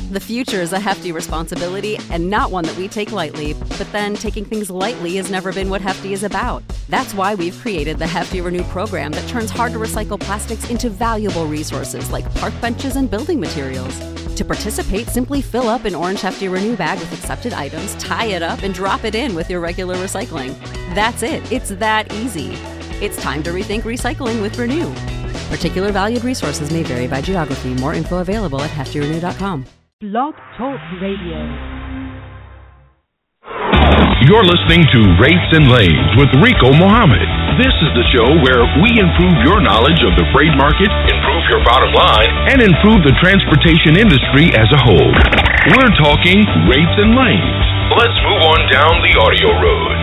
The future is a hefty responsibility and not one that we take lightly, but then taking things lightly has never been what Hefty is about. That's why we've created the Hefty Renew program that turns hard-to-recycle plastics into valuable resources like park benches and building materials. To participate, simply fill up an orange Hefty Renew bag with accepted items, tie it up, and drop it in with your regular recycling. That's it. It's that easy. It's time to rethink recycling with Renew. Particular valued resources may vary by geography. More info available at heftyrenew.com. Blog Talk Radio. You're listening to Rates and Lanes with Rico Mohammed. This is the show where we improve your knowledge of the freight market, improve your bottom line, and improve the transportation industry as a whole. We're talking rates and lanes. Let's move on down the audio road.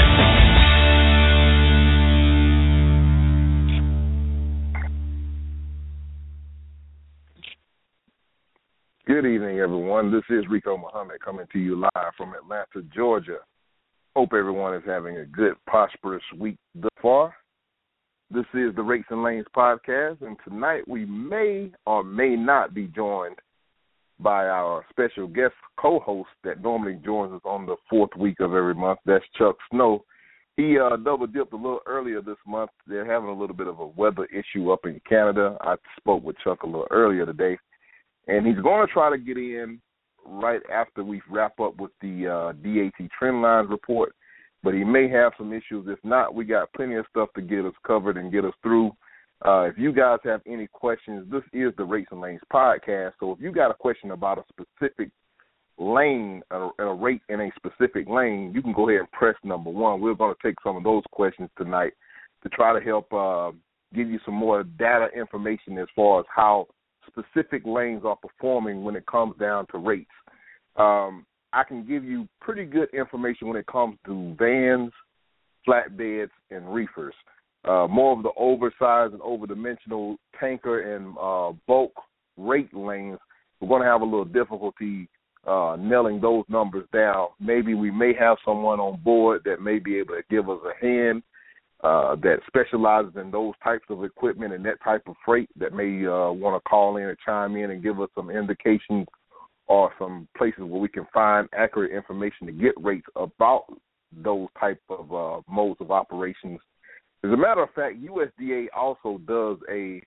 Good evening, everyone. This is Rico Mohammed coming to you live from Atlanta, Georgia. Hope everyone is having a good, prosperous week thus far. This is the Rates and Lanes podcast, and tonight we may or may not be joined by our special guest co-host that normally joins us on the fourth week of every month. That's Chuck Snow. He double-dipped a little earlier this month. They're having a little bit of a weather issue up in Canada. I spoke with Chuck a little earlier today. And he's going to try to get in right after we wrap up with the DAT Trendline report, but he may have some issues. If not, we got plenty of stuff to get us covered and get us through. If you guys have any questions, this is the Rates and Lanes podcast, so if you got a question about a specific lane, a rate in a specific lane, you can go ahead and press number 1. We're going to take some of those questions tonight to try to help give you some more data information as far as how specific lanes are performing when it comes down to rates. I can give you pretty good information when it comes to vans, flatbeds, and reefers. More of the oversized and overdimensional tanker and bulk rate lanes, we're going to have a little difficulty nailing those numbers down. Maybe we may have someone on board that may be able to give us a hand that specializes in those types of equipment and that type of freight that may want to call in or chime in and give us some indications or some places where we can find accurate information to get rates about those type of modes of operations. As a matter of fact, USDA also does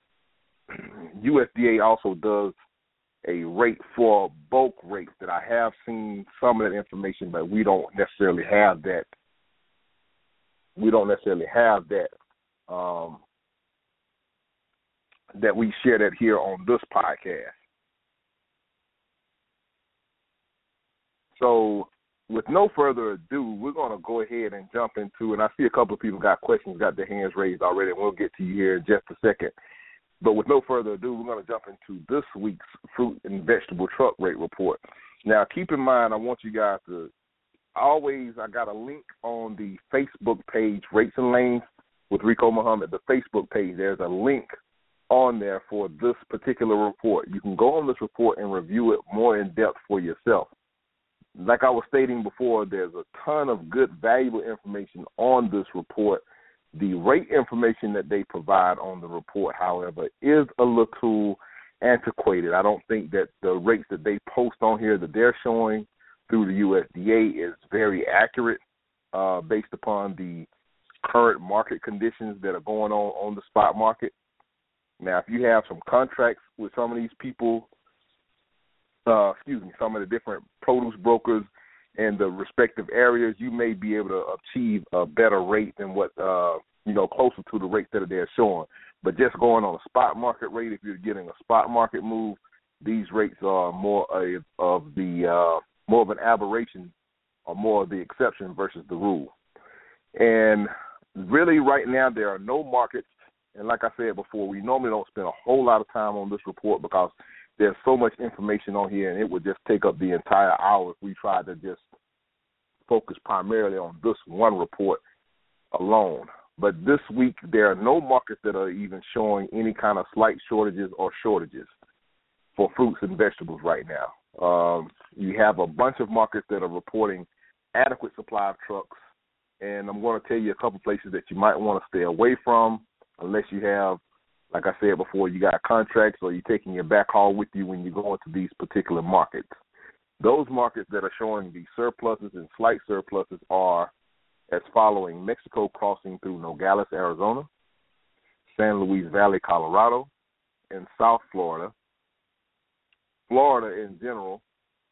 a rate for bulk rates that I have seen some of that information, but we don't necessarily have that. That we share that here on this podcast. So with no further ado, we're going to go ahead and jump into, and I see a couple of people got questions, got their hands raised already, and we'll get to you here in just a second. But with no further ado, we're going to jump into this week's fruit and vegetable truck rate report. Now, keep in mind, I want you guys to I got a link on the Facebook page, Rates and Lanes with Rico Mohammed, the Facebook page. There's a link on there for this particular report. You can go on this report and review it more in depth for yourself. Like I was stating before, there's a ton of good, valuable information on this report. The rate information that they provide on the report, however, is a little antiquated. I don't think that the rates that they post on here that they're showing through the USDA is very accurate based upon the current market conditions that are going on the spot market. Now, if you have some contracts with some of these people, some of the different produce brokers in the respective areas, you may be able to achieve a better rate than what, closer to the rate that they're showing. But just going on a spot market rate, if you're getting a spot market move, these rates are more of an aberration or more of the exception versus the rule. And really right now there are no markets, and like I said before, we normally don't spend a whole lot of time on this report because there's so much information on here and it would just take up the entire hour if we tried to just focus primarily on this one report alone. But this week there are no markets that are even showing any kind of slight shortages or shortages for fruits and vegetables right now. You have a bunch of markets that are reporting adequate supply of trucks, and I'm going to tell you a couple places that you might want to stay away from unless you have, like I said before, you got contracts or you're taking your backhaul with you when you go into these particular markets. Those markets that are showing the surpluses and slight surpluses are as following: Mexico crossing through Nogales, Arizona, San Luis Valley, Colorado, and South Florida. Florida in general,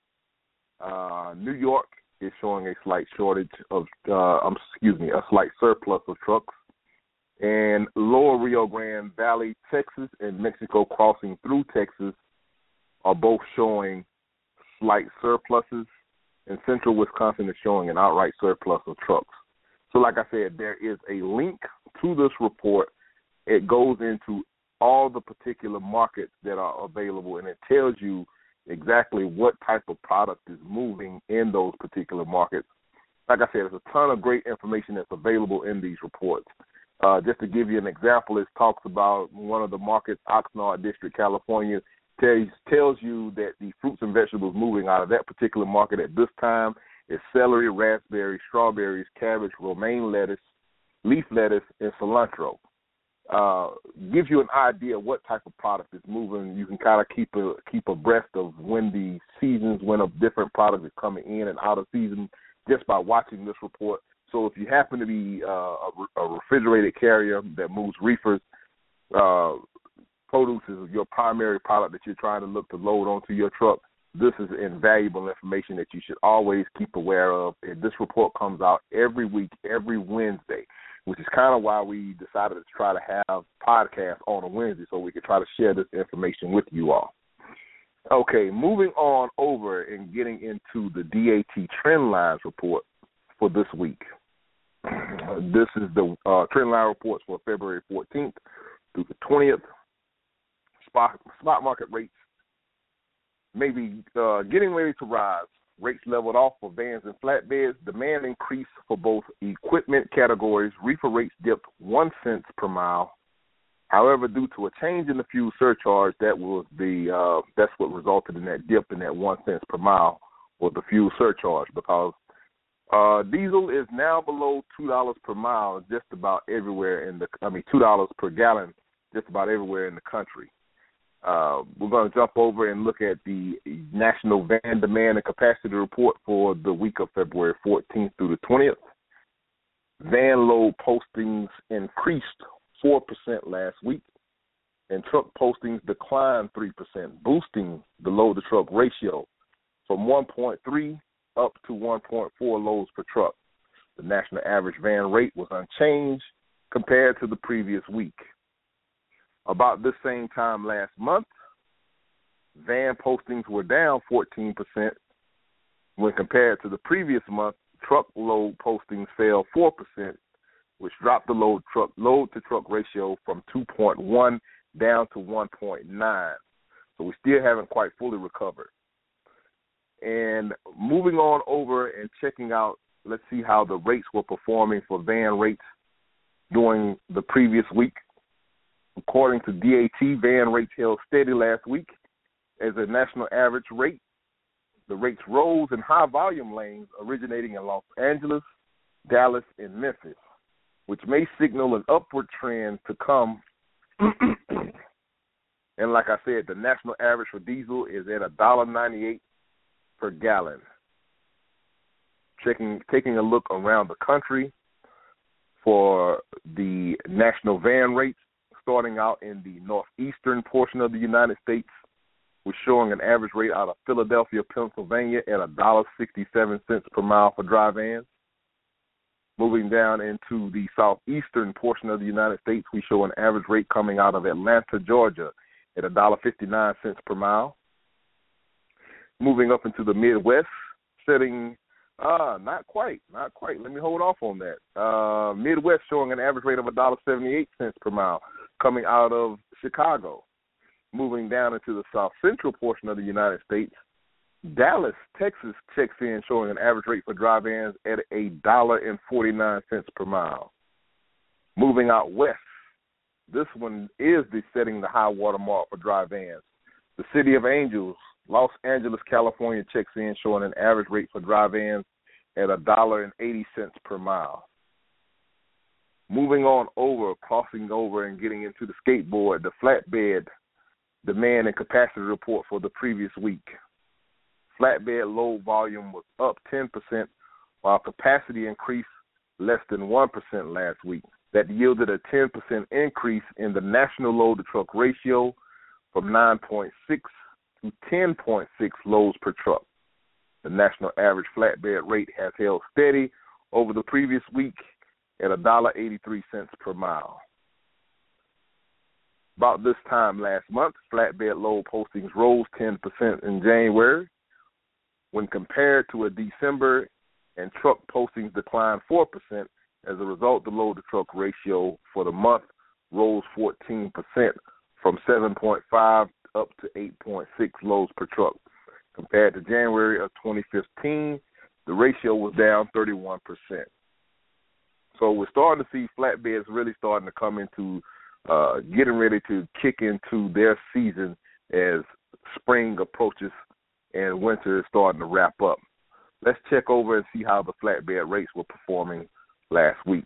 New York is showing a slight shortage of, a slight surplus of trucks. And Lower Rio Grande Valley, Texas, and Mexico crossing through Texas are both showing slight surpluses, and Central Wisconsin is showing an outright surplus of trucks. So like I said, there is a link to this report. It goes into all the particular markets that are available, and it tells you exactly what type of product is moving in those particular markets. Like I said, there's a ton of great information that's available in these reports. Just to give you an example, it talks about one of the markets, Oxnard District, California, tells you that the fruits and vegetables moving out of that particular market at this time is celery, raspberries, strawberries, cabbage, romaine lettuce, leaf lettuce, and cilantro. Gives you an idea what type of product is moving. You can kind of keep abreast of when the seasons, when a different product is coming in and out of season just by watching this report. So if you happen to be a refrigerated carrier that moves reefers, produce is your primary product that you're trying to look to load onto your truck, this is invaluable information that you should always keep aware of. And this report comes out every week, every Wednesday, which is kind of why we decided to try to have podcasts on a Wednesday so we could try to share this information with you all. Okay, moving on over and getting into the DAT trend lines report for this week. This is the trend line reports for February 14th through the 20th. Spot market rates may be getting ready to rise. Rates leveled off for vans and flatbeds. Demand increased for both equipment categories. Reefer rates dipped 1 cent per mile. However, due to a change in the fuel surcharge, that's what resulted in that dip in that 1 cent per mile was the fuel surcharge, because diesel is now below $2 per mile just about everywhere $2 per gallon just about everywhere in the country. We're going to jump over and look at the National Van Demand and Capacity Report for the week of February 14th through the 20th. Van load postings increased 4% last week, and truck postings declined 3%, boosting the load-to-truck ratio from 1.3 up to 1.4 loads per truck. The national average van rate was unchanged compared to the previous week. About this same time last month, van postings were down 14% when compared to the previous month. Truck load postings fell 4%, which dropped the load-to-truck ratio from 2.1 down to 1.9. So we still haven't quite fully recovered. And moving on over and checking out, let's see how the rates were performing for van rates during the previous week. According to DAT, van rates held steady last week as a national average rate. The rates rose in high-volume lanes originating in Los Angeles, Dallas, and Memphis, which may signal an upward trend to come. And like I said, the national average for diesel is at $1.98 per gallon. Taking a look around the country for the national van rates, starting out in the northeastern portion of the United States, we're showing an average rate out of Philadelphia, Pennsylvania at $1.67 per mile for dry vans. Moving down into the southeastern portion of the United States, we show an average rate coming out of Atlanta, Georgia at $1.59 per mile. Moving up into the Midwest, setting not quite. Let me hold off on that. Midwest showing an average rate of $1.78 per mile coming out of Chicago. Moving down into the south central portion of the United States, Dallas, Texas checks in showing an average rate for dry vans at $1.49 per mile. Moving out west, this one is setting the high water mark for dry vans. The City of Angels, Los Angeles, California checks in showing an average rate for dry vans at $1.80 per mile. Moving on over, crossing over and getting into the skateboard, the flatbed demand and capacity report for the previous week. Flatbed load volume was up 10%, while capacity increased less than 1% last week. That yielded a 10% increase in the national load-to-truck ratio from 9.6 to 10.6 loads per truck. The national average flatbed rate has held steady over the previous week at $1.83 per mile. About this time last month, flatbed load postings rose 10% in January when compared to a December, and truck postings declined 4%. As a result, the load-to-truck ratio for the month rose 14% from 7.5 up to 8.6 loads per truck. Compared to January of 2015, the ratio was down 31%. So we're starting to see flatbeds really starting to come into getting ready to kick into their season as spring approaches and winter is starting to wrap up. Let's check over and see how the flatbed rates were performing last week.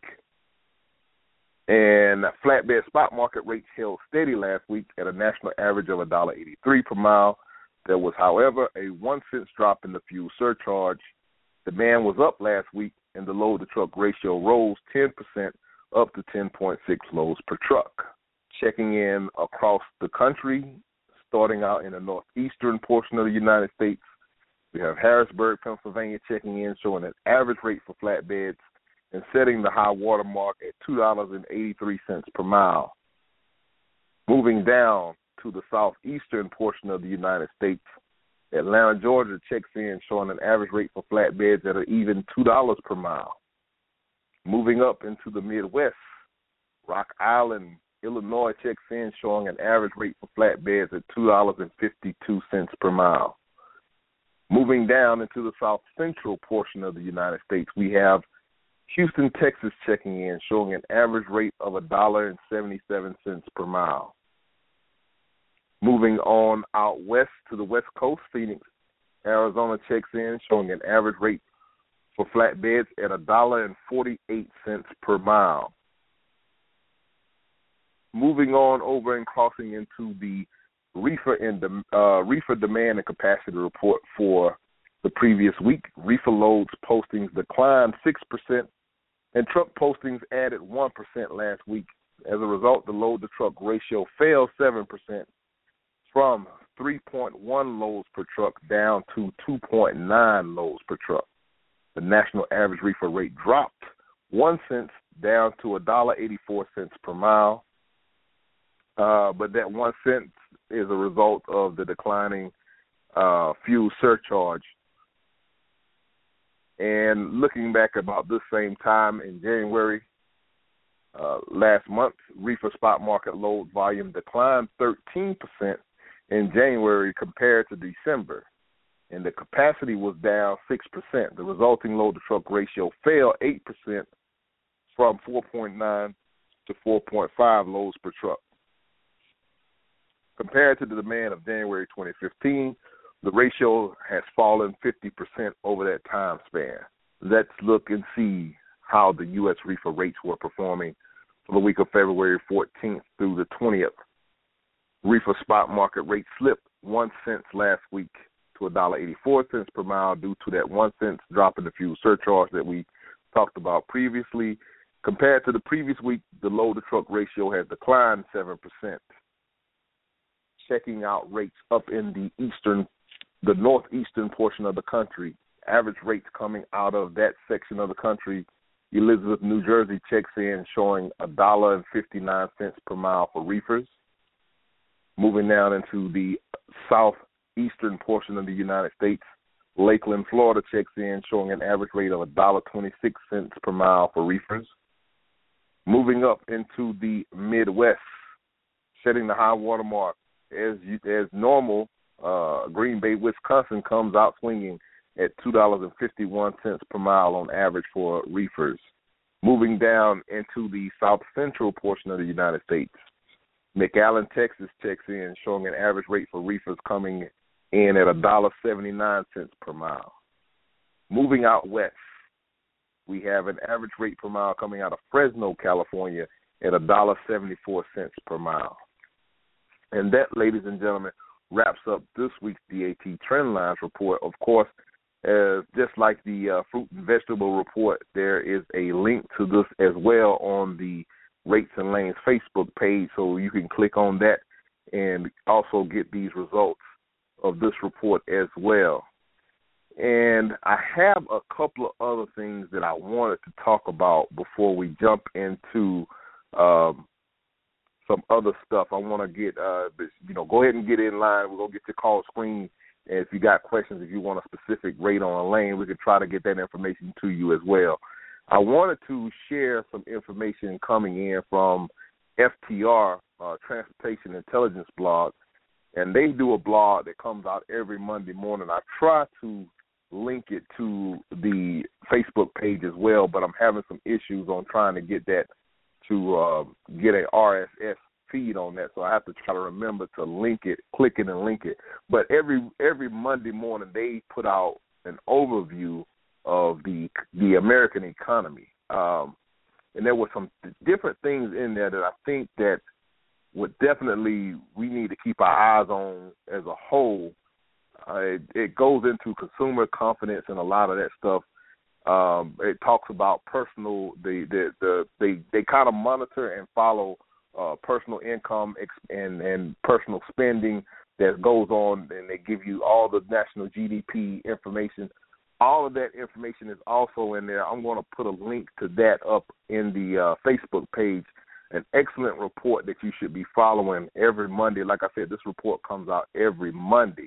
And flatbed spot market rates held steady last week at a national average of $1.83 per mile. There was, however, a 1 cent drop in the fuel surcharge. Demand was up last week, and the load-to-truck ratio rose 10% up to 10.6 loads per truck. Checking in across the country, starting out in the northeastern portion of the United States, we have Harrisburg, Pennsylvania, checking in, showing an average rate for flatbeds and setting the high water mark at $2.83 per mile. Moving down to the southeastern portion of the United States, Atlanta, Georgia checks in, showing an average rate for flatbeds at an even $2 per mile. Moving up into the Midwest, Rock Island, Illinois checks in, showing an average rate for flatbeds at $2.52 per mile. Moving down into the south central portion of the United States, we have Houston, Texas checking in, showing an average rate of $1.77 per mile. Moving on out west to the West Coast, Phoenix, Arizona checks in, showing an average rate for flatbeds at $1.48 per mile. Moving on over and crossing into the reefer demand and capacity report for the previous week, reefer loads postings declined 6%, and truck postings added 1% last week. As a result, the load-to-truck ratio fell 7% from 3.1 loads per truck down to 2.9 loads per truck. The national average reefer rate dropped 1 cent down to $1.84 per mile. But that 1 cent is a result of the declining fuel surcharge. And looking back about this same time in January last month, reefer spot market load volume declined 13% in January compared to December, and the capacity was down 6%. The resulting load-to-truck ratio fell 8% from 4.9 to 4.5 loads per truck. Compared to the demand of January 2015, the ratio has fallen 50% over that time span. Let's look and see how the U.S. reefer rates were performing for the week of February 14th through the 20th. Reefer spot market rate slipped 1 cent last week to $1.84 per mile due to that 1 cent drop in the fuel surcharge that we talked about previously. Compared to the previous week, the load-to-truck ratio has declined 7%. Checking out rates up in the northeastern portion of the country, average rates coming out of that section of the country, Elizabeth, New Jersey checks in, showing $1.59 per mile for reefers. Moving down into the southeastern portion of the United States, Lakeland, Florida checks in, showing an average rate of $1.26 per mile for reefers. Moving up into the Midwest, setting the high water mark as normal, Green Bay, Wisconsin comes out swinging at $2.51 per mile on average for reefers. Moving down into the south central portion of the United States, McAllen, Texas checks in, showing an average rate for reefers coming in at $1.79 per mile. Moving out west, we have an average rate per mile coming out of Fresno, California at $1.74 per mile. And that, ladies and gentlemen, wraps up this week's DAT Trendlines report. Of course, just like the fruit and vegetable report, there is a link to this as well on the Rates and Lanes Facebook page, so you can click on that and also get these results of this report as well. And I have a couple of other things that I wanted to talk about before we jump into some other stuff. I want to get, go ahead and get in line. We're going to get your call screen. And if you got questions, if you want a specific rate on a lane, we can try to get that information to you as well. I wanted to share some information coming in from FTR, Transportation Intelligence Blog, and they do a blog that comes out every Monday morning. I try to link it to the Facebook page as well, but I'm having some issues on trying to get that to get an RSS feed on that, so I have to try to remember to link it, click it, and link it. But every Monday morning they put out an overview of the American economy, and there were some different things in there that I think that would definitely we need to keep our eyes on as a whole. It goes into consumer confidence and a lot of that stuff. It talks about personal. They kind of monitor and follow personal income and personal spending that goes on, and they give you all the national GDP information. All of that information is also in there. I'm going to put a link to that up in the Facebook page. An excellent report that you should be following every Monday. Like I said, this report comes out every Monday.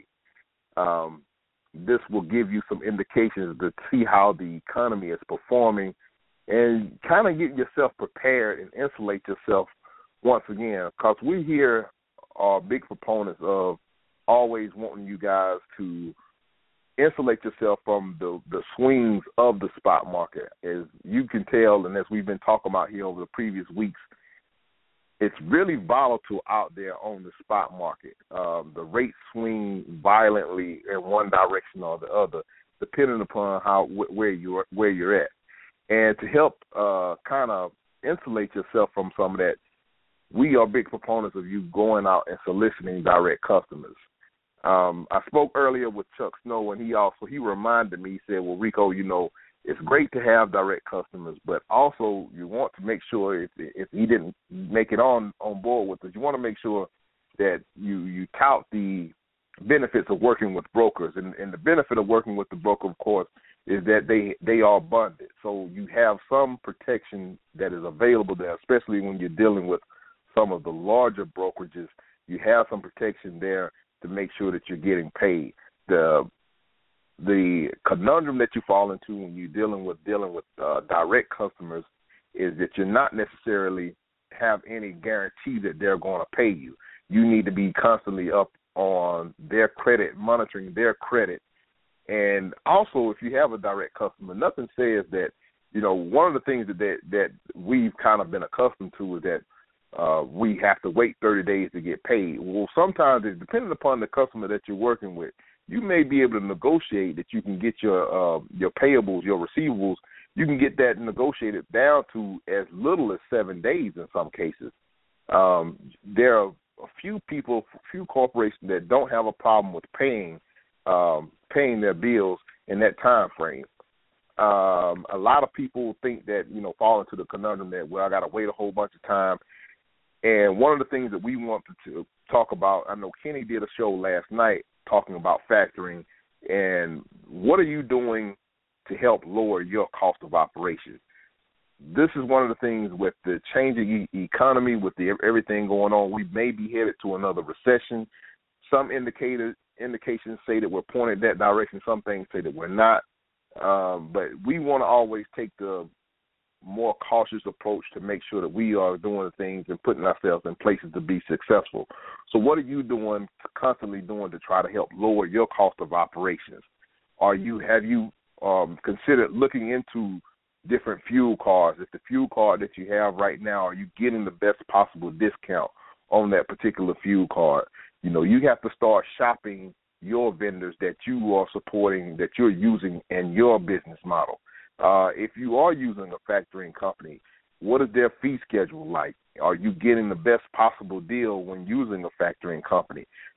This will give you some indications to see how the economy is performing and kind of get yourself prepared and insulate yourself once again, because we here are big proponents of always wanting you guys to insulate yourself from the swings of the spot market. As you can tell, and as we've been talking about here over the previous weeks, it's really volatile out there on the spot market. The rates swing violently in one direction or the other, depending upon where you're at. And to help kind of insulate yourself from some of that, we are big proponents of you going out and soliciting direct customers. I spoke earlier with Chuck Snow, and he reminded me, he said, well, Rico, it's great to have direct customers, but also you want to make sure if he didn't make it on board with us, you want to make sure that you tout the benefits of working with brokers. And the benefit of working with the broker, of course, is that they are bundled. So you have some protection that is available there, especially when you're dealing with some of the larger brokerages. You have some protection there to make sure that you're getting paid. The conundrum that you fall into when you're dealing with direct customers is that you're not necessarily have any guarantee that they're going to pay you. You need to be constantly up on their credit, monitoring their credit. And also, if you have a direct customer, nothing says that, one of the things that we've kind of been accustomed to is that we have to wait 30 days to get paid. Well, sometimes, depending upon the customer that you're working with, you may be able to negotiate that you can get your payables, your receivables, you can get that negotiated down to as little as 7 days in some cases. There are a few corporations that don't have a problem with paying their bills in that time frame. A lot of people think that, fall into the conundrum that, well, I got to wait a whole bunch of time. And one of the things that we wanted to talk about, I know Kenny did a show last night talking about factoring, and what are you doing to help lower your cost of operations? This is one of the things with the changing economy, with everything going on, we may be headed to another recession. Some indications say that we're pointed that direction. Some things say that we're not. But we want to always take the more cautious approach to make sure that we are doing things and putting ourselves in places to be successful. So what are you constantly doing to try to help lower your cost of operations? Have you considered looking into different fuel cards? If the fuel card that you have right now, are you getting the best possible discount on that particular fuel card? You have to start shopping your vendors that you are supporting, that you're using in your business model. If you are using a factoring company, what is their fee schedule like? Are you getting the best possible deal when using a factoring company?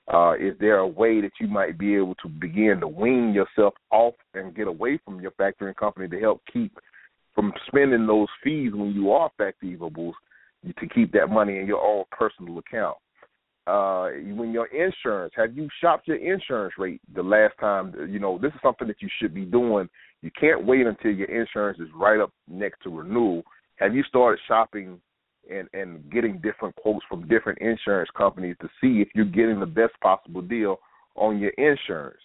Is there a way that you might be able to begin to wean yourself off and get away from your factoring company to help keep from spending those fees when you are factorables, to keep that money in your own personal account? When your insurance, have you shopped your insurance rate the last time? This is something that you should be doing. You can't wait until your insurance is right up next to renewal. Have you started shopping and getting different quotes from different insurance companies to see if you're getting the best possible deal on your insurance?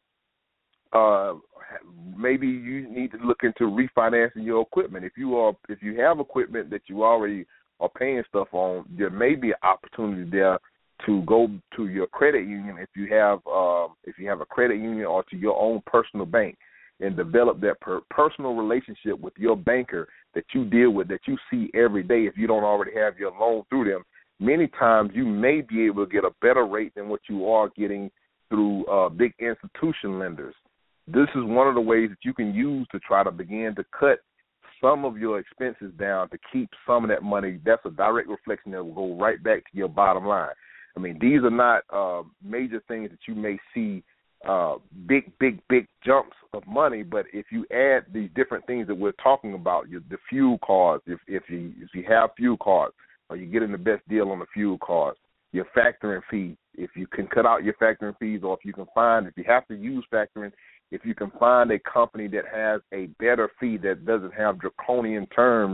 Maybe you need to look into refinancing your equipment. If you have equipment that you already are paying stuff on, there may be an opportunity there to go to your credit union if you have a credit union, or to your own personal bank, and develop that personal relationship with your banker that you deal with, that you see every day. If you don't already have your loan through them, many times you may be able to get a better rate than what you are getting through big institution lenders. This is one of the ways that you can use to try to begin to cut some of your expenses down to keep some of that money. That's a direct reflection that will go right back to your bottom line. I mean, these are not major things that you may see big jumps of money, but if you add these different things that we're talking about, the fuel cards, if you have fuel cards, or you're getting the best deal on the fuel cards, your factoring fee, if you can cut out your factoring fees, or if you have to use factoring, if you can find a company that has a better fee that doesn't have draconian terms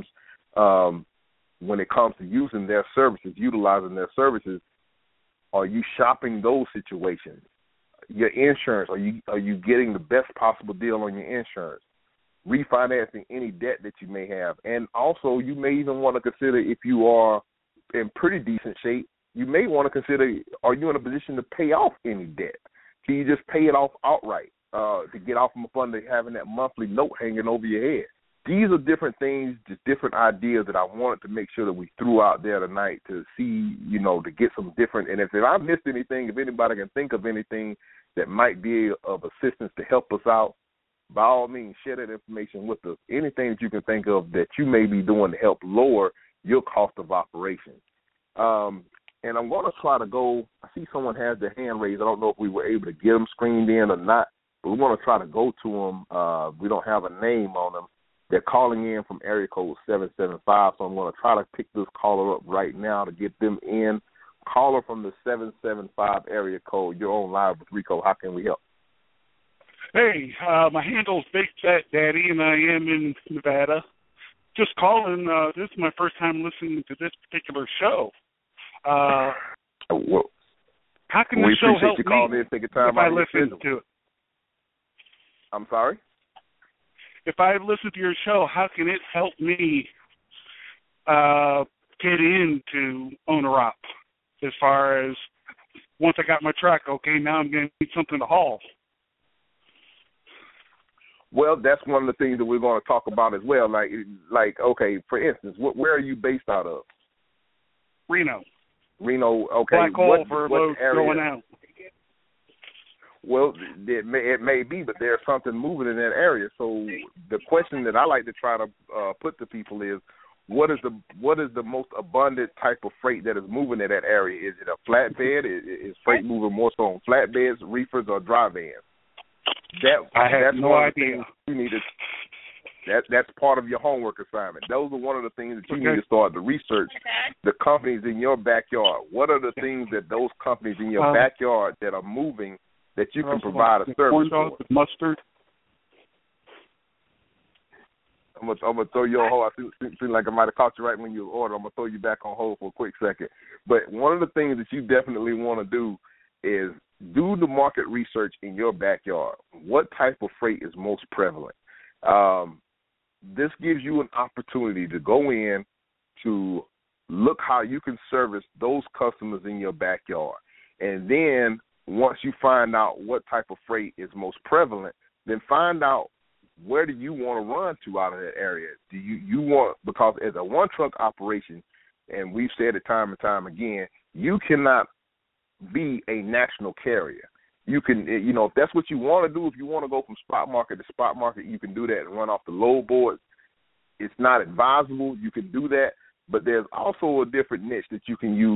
when it comes to utilizing their services, are you shopping those situations? Your insurance, are you getting the best possible deal on your insurance? Refinancing any debt that you may have. And also, you may even want to consider, if you are in pretty decent shape, you may want to consider, are you in a position to pay off any debt? Can you just pay it off outright to get off from under having that monthly note hanging over your head? These are different things, just different ideas that I wanted to make sure that we threw out there tonight to see, to get some different. And if I missed anything, if anybody can think of anything that might be of assistance to help us out, by all means, share that information with us. Anything that you can think of that you may be doing to help lower your cost of operation. And I'm going to try to go. I see someone has their hand raised. I don't know if we were able to get them screened in or not, but we want to try to go to them. We don't have a name on them. They're calling in from area code 775, so I'm going to try to pick this caller up right now to get them in. Caller from the 775 area code. You're on live with Rico. How can we help? Hey, my handle's Big Fat Daddy, and I am in Nevada. Just calling. This is my first time listening to this particular show. How can the show help me if I listen to it? I'm sorry? If I listen to your show, how can it help me get into owner-op? As far as once I got my truck, okay, now I'm going to need something to haul. Well, that's one of the things that we're going to talk about as well. Like okay, for instance, where are you based out of? Reno. Okay. Black hole for loads going out. Well, it may be, but there's something moving in that area. So the question that I like to try to put to people is, what is the most abundant type of freight that is moving in that area? Is it a flatbed? Is freight moving more so on flatbeds, reefers, or dry vans? I have no idea. You need to. That's part of your homework assignment. Those are one of the things that you need to start to research. The companies in your backyard. What are the things that those companies in your backyard that are moving that you can provide a service corn for? Dog with mustard. I'm gonna throw you on hold. I feel like I might have caught you right when you ordered. I'm gonna throw you back on hold for a quick second. But one of the things that you definitely want to do is do the market research in your backyard. What type of freight is most prevalent? This gives you an opportunity to go in to look how you can service those customers in your backyard. And then once you find out what type of freight is most prevalent, then find out where do you want to run to out of that area. Do you want, because as a one-truck operation, and we've said it time and time again, you cannot be a national carrier. You can, if that's what you want to do, if you want to go from spot market to spot market, you can do that and run off the load boards. It's not advisable. You can do that, but there's also a different niche that you can use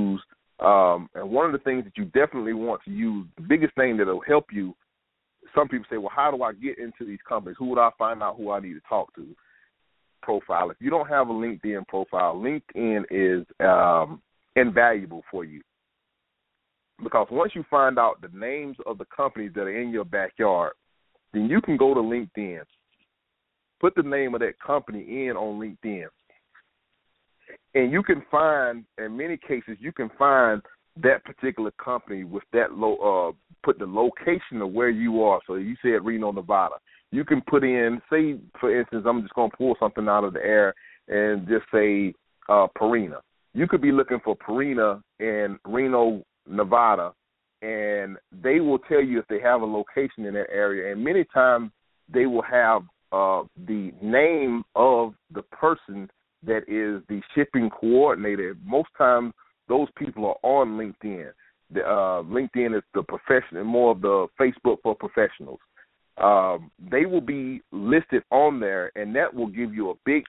And one of the things that you definitely want to use, the biggest thing that will help you, some people say, well, how do I get into these companies? Who would I find out who I need to talk to? Profile. If you don't have a LinkedIn profile, LinkedIn is invaluable for you. Because once you find out the names of the companies that are in your backyard, then you can go to LinkedIn, put the name of that company in on LinkedIn, and you can find, in many cases, you can find that particular company with that put the location of where you are. So you said Reno, Nevada. You can put in, say, for instance, I'm just going to pull something out of the air and just say Purina. You could be looking for Purina in Reno, Nevada, and they will tell you if they have a location in that area. And many times they will have the name of the person that is the shipping coordinator. Most times those people are on LinkedIn. LinkedIn is the professional, more of the Facebook for professionals. They will be listed on there, and that will give you a big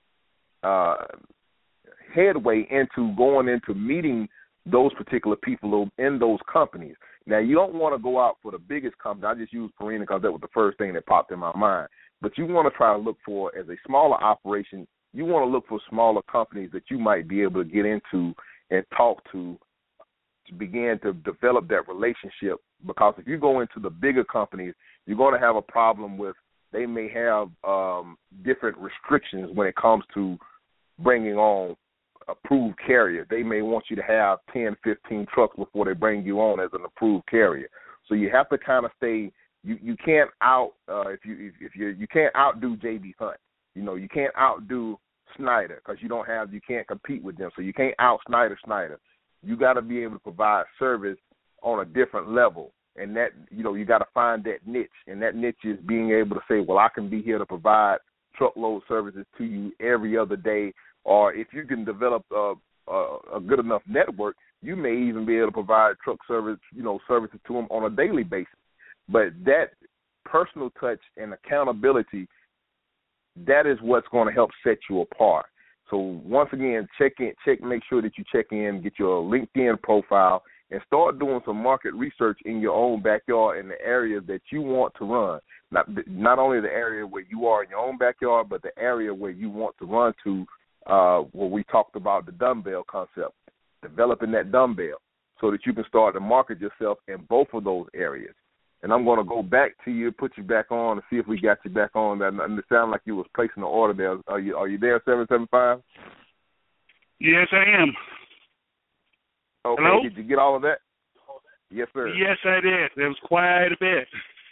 headway into going into meeting those particular people in those companies. Now, you don't want to go out for the biggest company. I just used Purina because that was the first thing that popped in my mind. But you want to try to look for, as a smaller operation, you want to look for smaller companies that you might be able to get into and talk to begin to develop that relationship. Because if you go into the bigger companies, you're going to have a problem with, they may have different restrictions when it comes to bringing on approved carrier. They may want you to have 10, 15 trucks before they bring you on as an approved carrier. So you have to kind of stay. You can't you can't outdo J.B. Hunt. You know, you can't outdo Snyder because you can't compete with them. So you can't out Snyder. You got to be able to provide service on a different level, and that, you know, you got to find that niche, and that niche is being able to say, well, I can be here to provide truckload services to you every other day. Or if you can develop a good enough network, you may even be able to provide truck service, services to them on a daily basis. But that personal touch and accountability, that is what's going to help set you apart. So once again, make sure that you check in, get your LinkedIn profile, and start doing some market research in your own backyard in the area that you want to run. Not only the area where you are in your own backyard, but the area where you want to run to. Where we talked about the dumbbell concept, developing that dumbbell so that you can start to market yourself in both of those areas. And I'm going to go back to you, put you back on, and see if we got you back on. That it sounded like you was placing an order there. Are you there, 775? Yes, I am. Okay. Hello? Did you get all of that? Yes, sir. Yes, I did. It was quite a bit.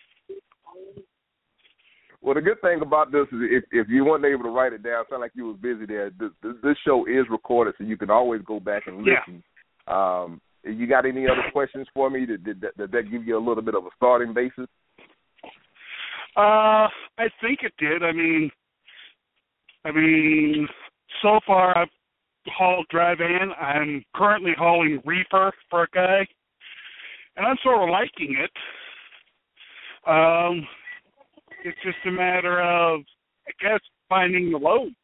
Well, the good thing about this is if you weren't able to write it down, it sounded like you was busy there. This show is recorded, so you can always go back and listen. Yeah. You got any other questions for me? Did that give you a little bit of a starting basis? I think it did. I mean, so far I've hauled dry van. I'm currently hauling reefer for a guy, and I'm sort of liking it. It's just a matter of, I guess, finding the loads.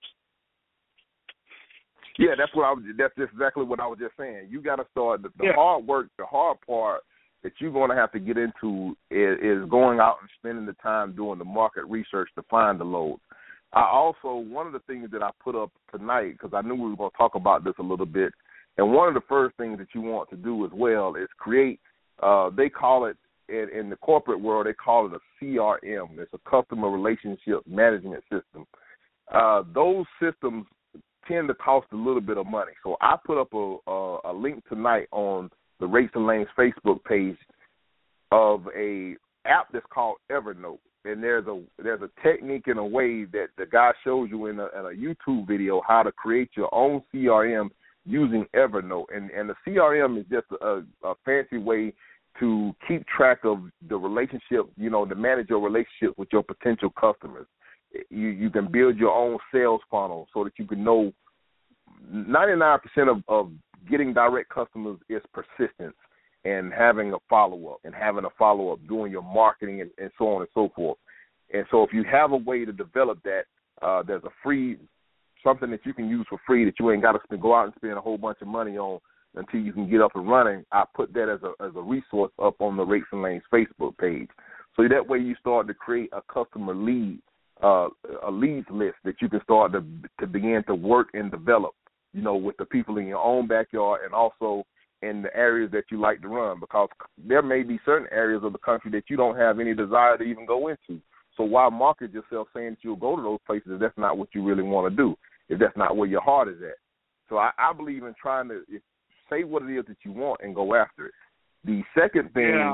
Yeah, that's exactly what I was just saying. You got to start the hard work. The hard part that you're going to have to get into is going out and spending the time doing the market research to find the loads. One of the things that I put up tonight, because I knew we were going to talk about this a little bit, and one of the first things that you want to do as well is create, they call it, in the corporate world, they call it a CRM. It's a customer relationship management system. Those systems tend to cost a little bit of money. So I put up a link tonight on the Rates and Lanes Facebook page of a app that's called Evernote. And there's a technique and a way that the guy shows you in a YouTube video how to create your own CRM using Evernote. And the CRM is just a fancy way to keep track of the relationship, to manage your relationship with your potential customers. You can build your own sales funnel so that you can know 99% of getting direct customers is persistence and having a follow-up doing your marketing and so on and so forth. And so if you have a way to develop that, there's a free, something that you can use for free that you ain't got to go out and spend a whole bunch of money on until you can get up and running. I put that as a resource up on the Rates and Lanes Facebook page. So that way you start to create a customer lead, a leads list that you can start to begin to work and develop, with the people in your own backyard and also in the areas that you like to run, because there may be certain areas of the country that you don't have any desire to even go into. So why market yourself saying that you'll go to those places if that's not what you really want to do, if that's not where your heart is at? So I believe in trying to say what it is that you want and go after it. The second thing,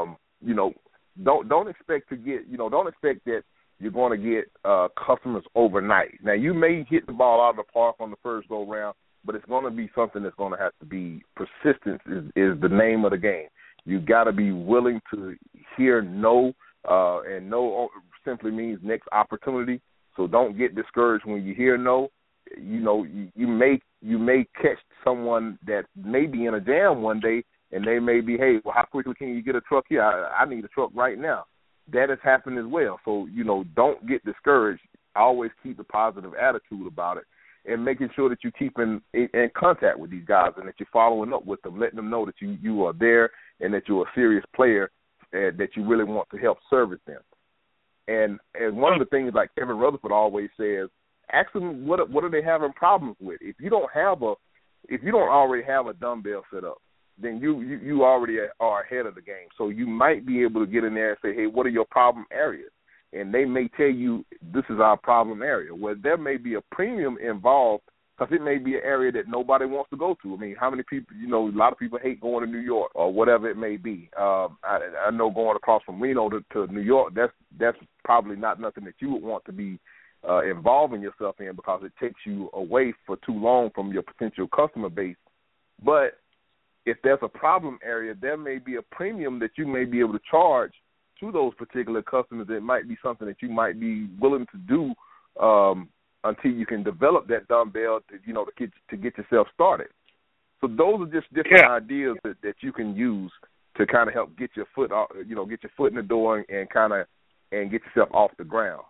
don't expect to get, don't expect that you're going to get customers overnight. Now, you may hit the ball out of the park on the first go-round, but it's going to be something that's going to have to be persistence is the name of the game. You got to be willing to hear no, and no simply means next opportunity. So don't get discouraged when you hear no. You may catch someone that may be in a jam one day, and they may be, hey, well, how quickly can you get a truck here? I need a truck right now. That has happened as well. So, don't get discouraged. Always keep a positive attitude about it, and making sure that you keep in contact with these guys and that you're following up with them, letting them know that you are there and that you're a serious player and that you really want to help service them. And one of the things, like Kevin Rutherford always says, ask them what are they having problems with. If you don't already have a dumbbell set up, then you already are ahead of the game. So you might be able to get in there and say, hey, what are your problem areas? And they may tell you this is our problem area. Well, there may be a premium involved because it may be an area that nobody wants to go to. I mean, how many people, a lot of people hate going to New York or whatever it may be. I know going across from Reno to New York, that's probably not nothing that you would want to be involving yourself in, because it takes you away for too long from your potential customer base. But if there's a problem area, there may be a premium that you may be able to charge to those particular customers. It might be something that you might be willing to do until you can develop that dumbbell to get yourself started. So those are just different ideas that you can use to kind of help get your foot in the door and get yourself off the ground.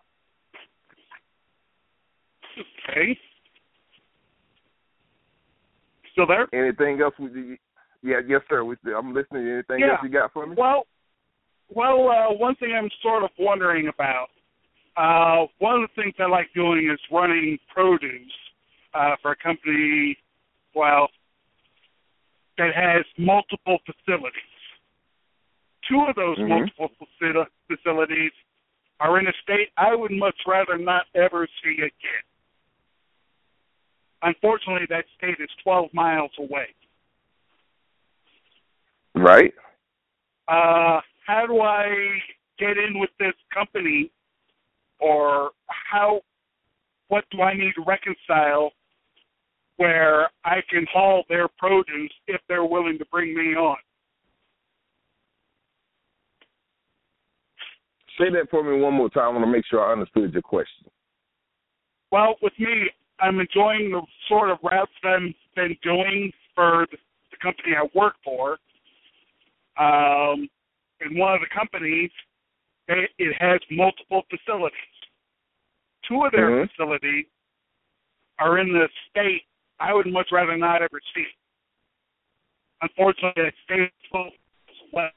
Okay. Still there? Anything else? Yes, sir. I'm listening. Anything else you got for me? Well, one thing I'm sort of wondering about, one of the things I like doing is running produce for a company, that has multiple facilities. Two of those multiple facilities are in a state I would much rather not ever see again. Unfortunately, that state is 12 miles away. Right. How do I get in with this company, or what do I need to reconcile where I can haul their produce if they're willing to bring me on? Say that for me one more time. I want to make sure I understood your question. Well, with me, I'm enjoying the sort of routes that I've been doing for the company I work for. In one of the companies, it has multiple facilities. Two of their facilities are in the state I would much rather not ever see. Unfortunately, that state is full of less.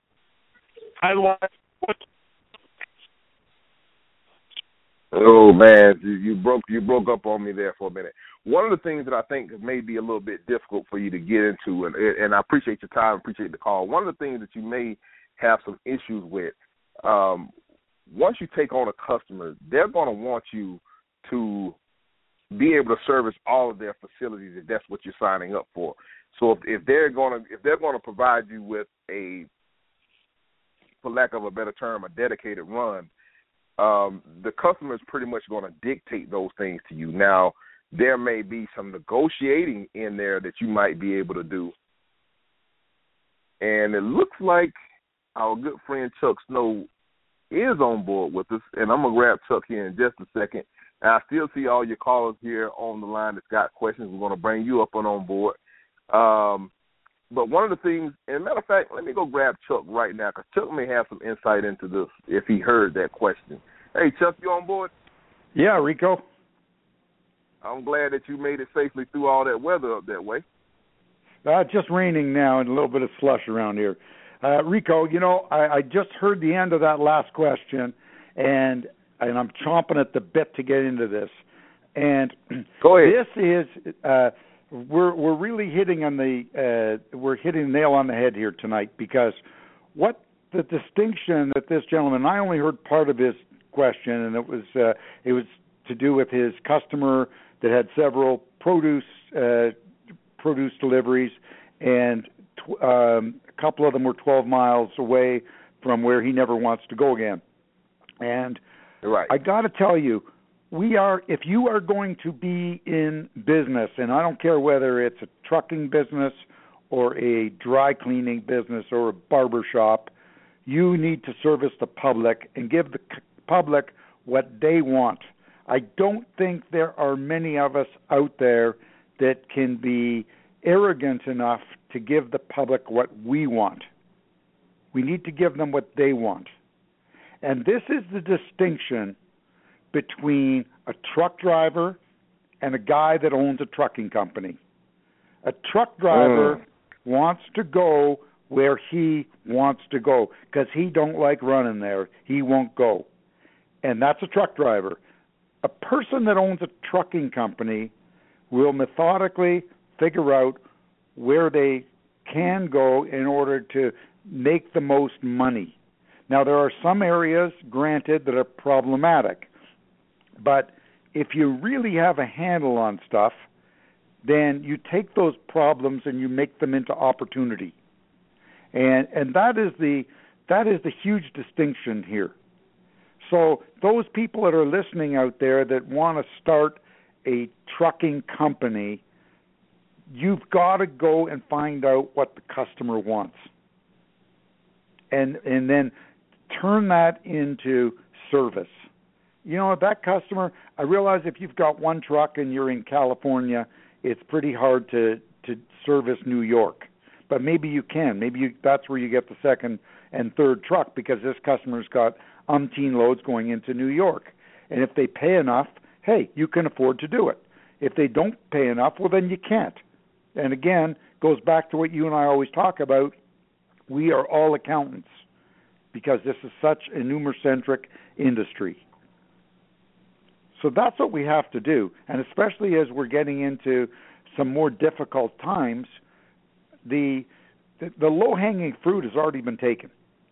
Oh man, you broke up on me there for a minute. One of the things that I think may be a little bit difficult for you to get into, and I appreciate your time, appreciate the call. One of the things that you may have some issues with, once you take on a customer, they're going to want you to be able to service all of their facilities if that's what you're signing up for. So if they're going to provide you with for lack of a better term, a dedicated run, the customer is pretty much going to dictate those things to you. Now, there may be some negotiating in there that you might be able to do. And it looks like our good friend Chuck Snow is on board with us, and I'm going to grab Chuck here in just a second. And I still see all your callers here on the line that's got questions. We're going to bring you up and on board. But one of the things, and matter of fact, let me go grab Chuck right now, because Chuck may have some insight into this if he heard that question. Hey, Chuck, you on board? Yeah, Rico. I'm glad that you made it safely through all that weather up that way. Just raining now and a little bit of slush around here. Rico, I just heard the end of that last question, and I'm chomping at the bit to get into this. And go ahead. This is we're really hitting we're hitting the nail on the head here tonight, because what the distinction that this gentleman, I only heard part of his question, and it was to do with his customer that had several produce deliveries, and a couple of them were 12 miles away from where he never wants to go again. And right. I got to tell you, if you are going to be in business, and I don't care whether it's a trucking business or a dry cleaning business or a barber shop, you need to service the public and give the public what they want. I don't think there are many of us out there that can be arrogant enough to give the public what we want. We need to give them what they want. And this is the distinction between a truck driver and a guy that owns a trucking company. A truck driver wants to go where he wants to go because he don't like running there. He won't go. And that's a truck driver. A person that owns a trucking company will methodically figure out where they can go in order to make the most money. Now, there are some areas, granted, that are problematic. But if you really have a handle on stuff, then you take those problems and you make them into opportunity. And that is the huge distinction here. So those people that are listening out there that want to start a trucking company, you've got to go and find out what the customer wants. And then turn that into service. That customer, I realize if you've got one truck and you're in California, it's pretty hard to service New York. But maybe you can. That's where you get the second and third truck, because this customer's got umpteen loads going into New York. And if they pay enough, hey, you can afford to do it. If they don't pay enough, well, then you can't. And again, goes back to what you and I always talk about. We are all accountants because this is such a numer-centric industry. So that's what we have to do. And especially as we're getting into some more difficult times, the low-hanging fruit has already been taken.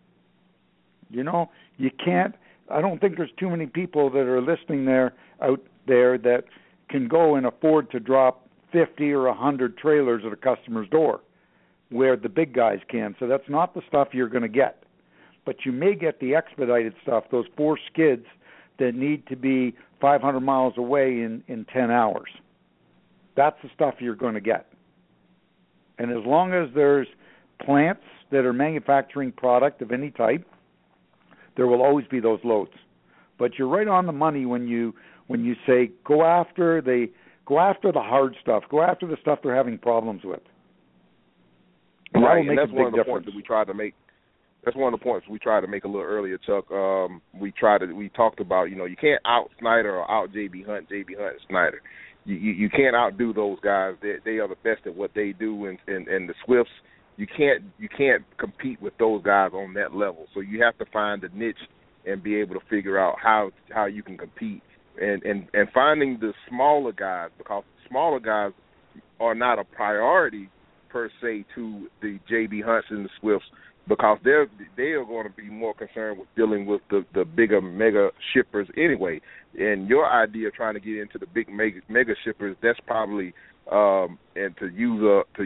You can't, I don't think there's too many people that are listening out there that can go and afford to drop 50 or 100 trailers at a customer's door where the big guys can. So that's not the stuff you're going to get. But you may get the expedited stuff, those 4 skids that need to be 500 miles away in 10 hours. That's the stuff you're going to get. And as long as there's plants that are manufacturing product of any type, there will always be those loads. But you're right on the money when you say go after the hard stuff, go after the stuff they're having problems with. Right, and that's one of the points that we tried to make. That's one of the points we tried to make a little earlier, Chuck. We talked about, you can't out Snyder or out JB Hunt and Snyder. You can't outdo those guys. They are the best at what they do, and the Swifts, you can't compete with those guys on that level. So you have to find a niche and be able to figure out how you can compete, and finding the smaller guys, because smaller guys are not a priority per se to the JB Hunts and the Swifts, because they are going to be more concerned with dealing with the bigger mega shippers anyway. And your idea of trying to get into the big mega shippers, that's probably and to use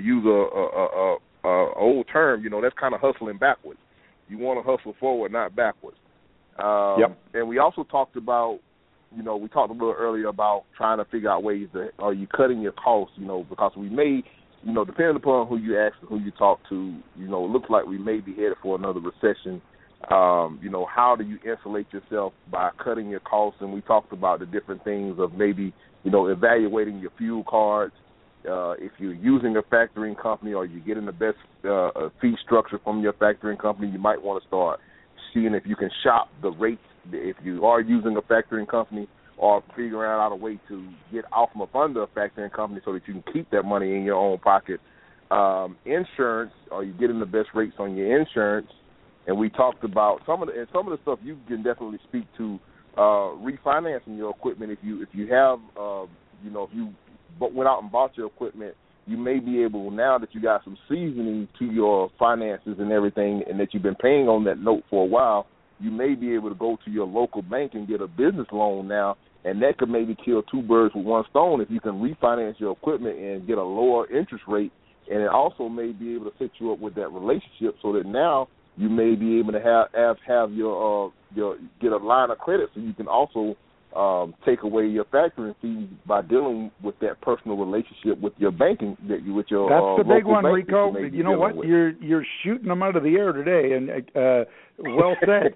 a old term, that's kind of hustling backwards. You want to hustle forward, not backwards. Yep. And we also talked about, we talked a little earlier about trying to figure out ways that are you cutting your costs, because we may, depending upon who you ask and who you talk to, it looks like we may be headed for another recession. How do you insulate yourself by cutting your costs? And we talked about the different things of maybe, evaluating your fuel cards. If you're using a factoring company or you're getting the best fee structure from your factoring company, you might want to start seeing if you can shop the rates if you are using a factoring company, or figuring out a way to get off from under a factoring company so that you can keep that money in your own pocket. insurance, are you getting the best rates on your insurance? And we talked about some of the stuff you can definitely speak to. Refinancing your equipment, if you have if you went out and bought your equipment, you may be able, now that you got some seasoning to your finances and everything, and that you've been paying on that note for a while, you may be able to go to your local bank and get a business loan now, and that could maybe kill two birds with one stone if you can refinance your equipment and get a lower interest rate, and it also may be able to set you up with that relationship so that now you may be able to have your get a line of credit, so you can also take away your factoring fees by dealing with that personal relationship with your banking that's the big one, bank, Rico. You know what? You're shooting them out of the air today, and well said.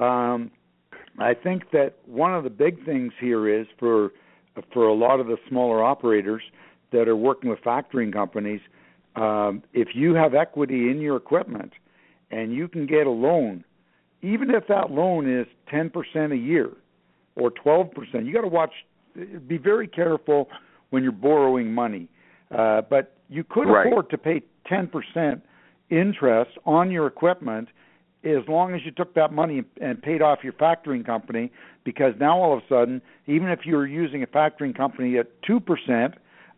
I think that one of the big things here is for a lot of the smaller operators that are working with factoring companies, if you have equity in your equipment and you can get a loan, even if that loan is 10% a year or 12%, you got to be very careful when you're borrowing money. But you could afford to pay 10% interest on your equipment as long as you took that money and paid off your factoring company, because now all of a sudden, even if you're using a factoring company at 2%,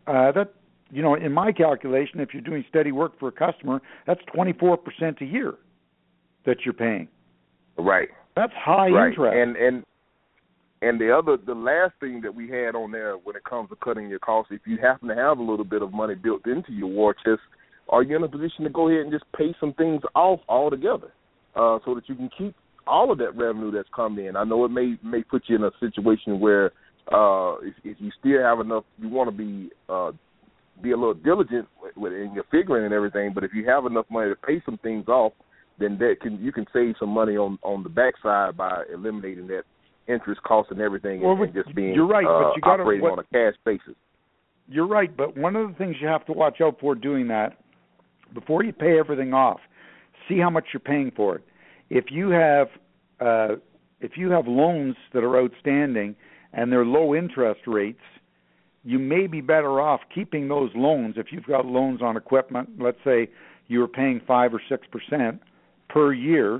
in my calculation, if you're doing steady work for a customer, that's 24% a year that you're paying. Right. That's high interest. And the last thing that we had on there when it comes to cutting your costs, if you happen to have a little bit of money built into your war chest, are you in a position to go ahead and just pay some things off altogether so that you can keep all of that revenue that's come in? I know it may put you in a situation where if you still have enough, you want to be a little diligent in your figuring and everything, but if you have enough money to pay some things off, then you can save some money on the backside by eliminating that interest cost and everything, and just being you're right, but you gotta, operating on a cash basis. You're right, but one of the things you have to watch out for doing that, before you pay everything off, see how much you're paying for it. If you have loans that are outstanding and they're low interest rates, you may be better off keeping those loans. If you've got loans on equipment, let's say you were paying 5 or 6% per year,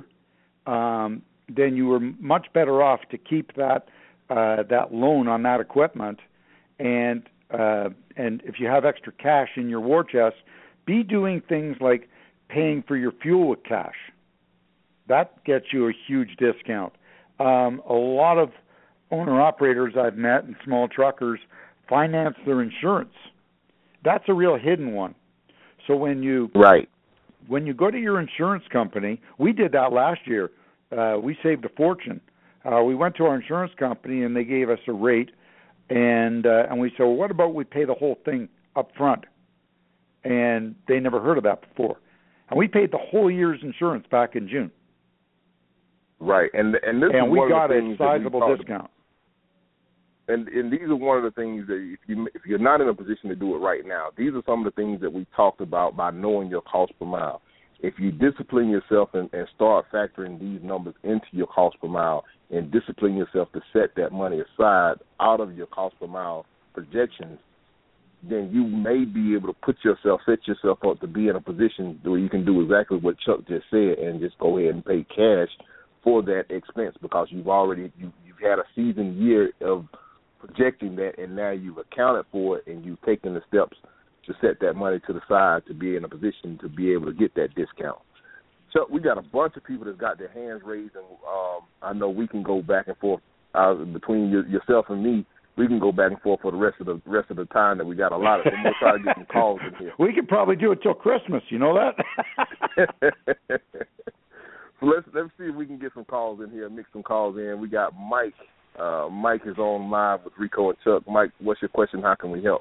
then you were much better off to keep that loan on that equipment. And if you have extra cash in your war chest, be doing things like paying for your fuel with cash. That gets you a huge discount. A lot of owner-operators I've met and small truckers finance their insurance. That's a real hidden one. So when you go to your insurance company, we did that last year. We saved a fortune. We went to our insurance company and they gave us a rate, and we said, well, what about we pay the whole thing up front? And they never heard of that before. And we paid the whole year's insurance back in June. Right, and we got a sizable discount. And these are one of the things that if you're not in a position to do it right now, these are some of the things that we talked about by knowing your cost per mile. If you discipline yourself and start factoring these numbers into your cost per mile and discipline yourself to set that money aside out of your cost per mile projections, then you may be able to set yourself up to be in a position where you can do exactly what Chuck just said and just go ahead and pay cash for that expense, because you've had a seasoned year of projecting that, and now you've accounted for it and you've taken the steps to set that money to the side to be in a position to be able to get that discount. So we got a bunch of people that's got their hands raised, and I know we can go back and forth between yourself and me. We can go back and forth for the rest of the time that we got allotted. We'll try to get some calls in here. We could probably do it till Christmas. You know that? So let's see if we can get some calls in here, mix some calls in. We got Mike. Mike is on live with Rico and Chuck. Mike, what's your question? How can we help?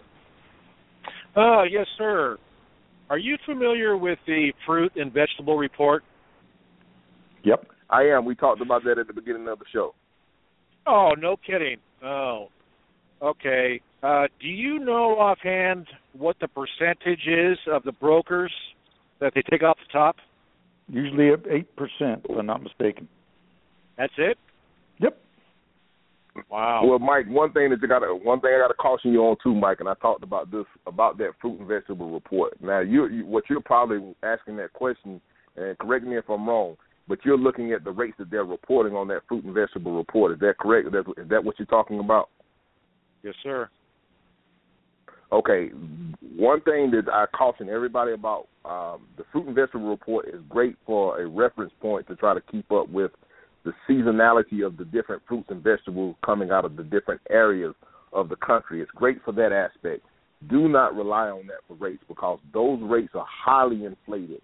Yes, sir. Are you familiar with the fruit and vegetable report? Yep. I am. We talked about that at the beginning of the show. Oh, no kidding. Oh, okay. Do you know offhand what the percentage is of the brokers that they take off the top? Usually 8%, if I'm not mistaken. That's it? Yep. Wow. Well, Mike, one thing I got to caution you on too, Mike, and I talked about this about that fruit and vegetable report. Now, what you're probably asking that question, and correct me if I'm wrong, but you're looking at the rates that they're reporting on that fruit and vegetable report. Is that correct? Is that what you're talking about? Yes, sir. Okay. One thing that I caution everybody about, the fruit and vegetable report is great for a reference point to try to keep up with the seasonality of the different fruits and vegetables coming out of the different areas of the country. It's great for that aspect. Do not rely on that for rates, because those rates are highly inflated.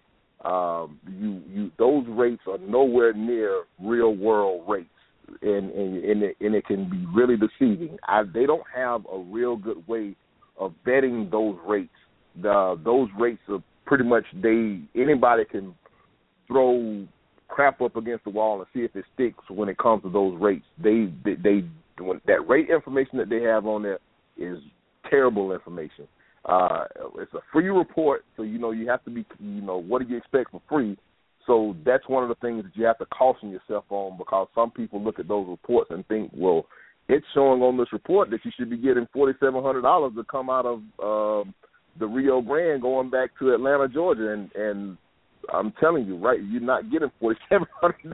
Those rates are nowhere near real world rates, and it can be really deceiving. They don't have a real good way of vetting those rates. Those rates are pretty much anybody can throw crap up against the wall and see if it sticks when it comes to those rates. That rate information that they have on there is terrible information. It's a free report, so you have to be what do you expect for free? So that's one of the things that you have to caution yourself on, because some people look at those reports and think, well, it's showing on this report that you should be getting $4,700 to come out of the Rio Grande going back to Atlanta, Georgia, and I'm telling you, right, you're not getting $4,700.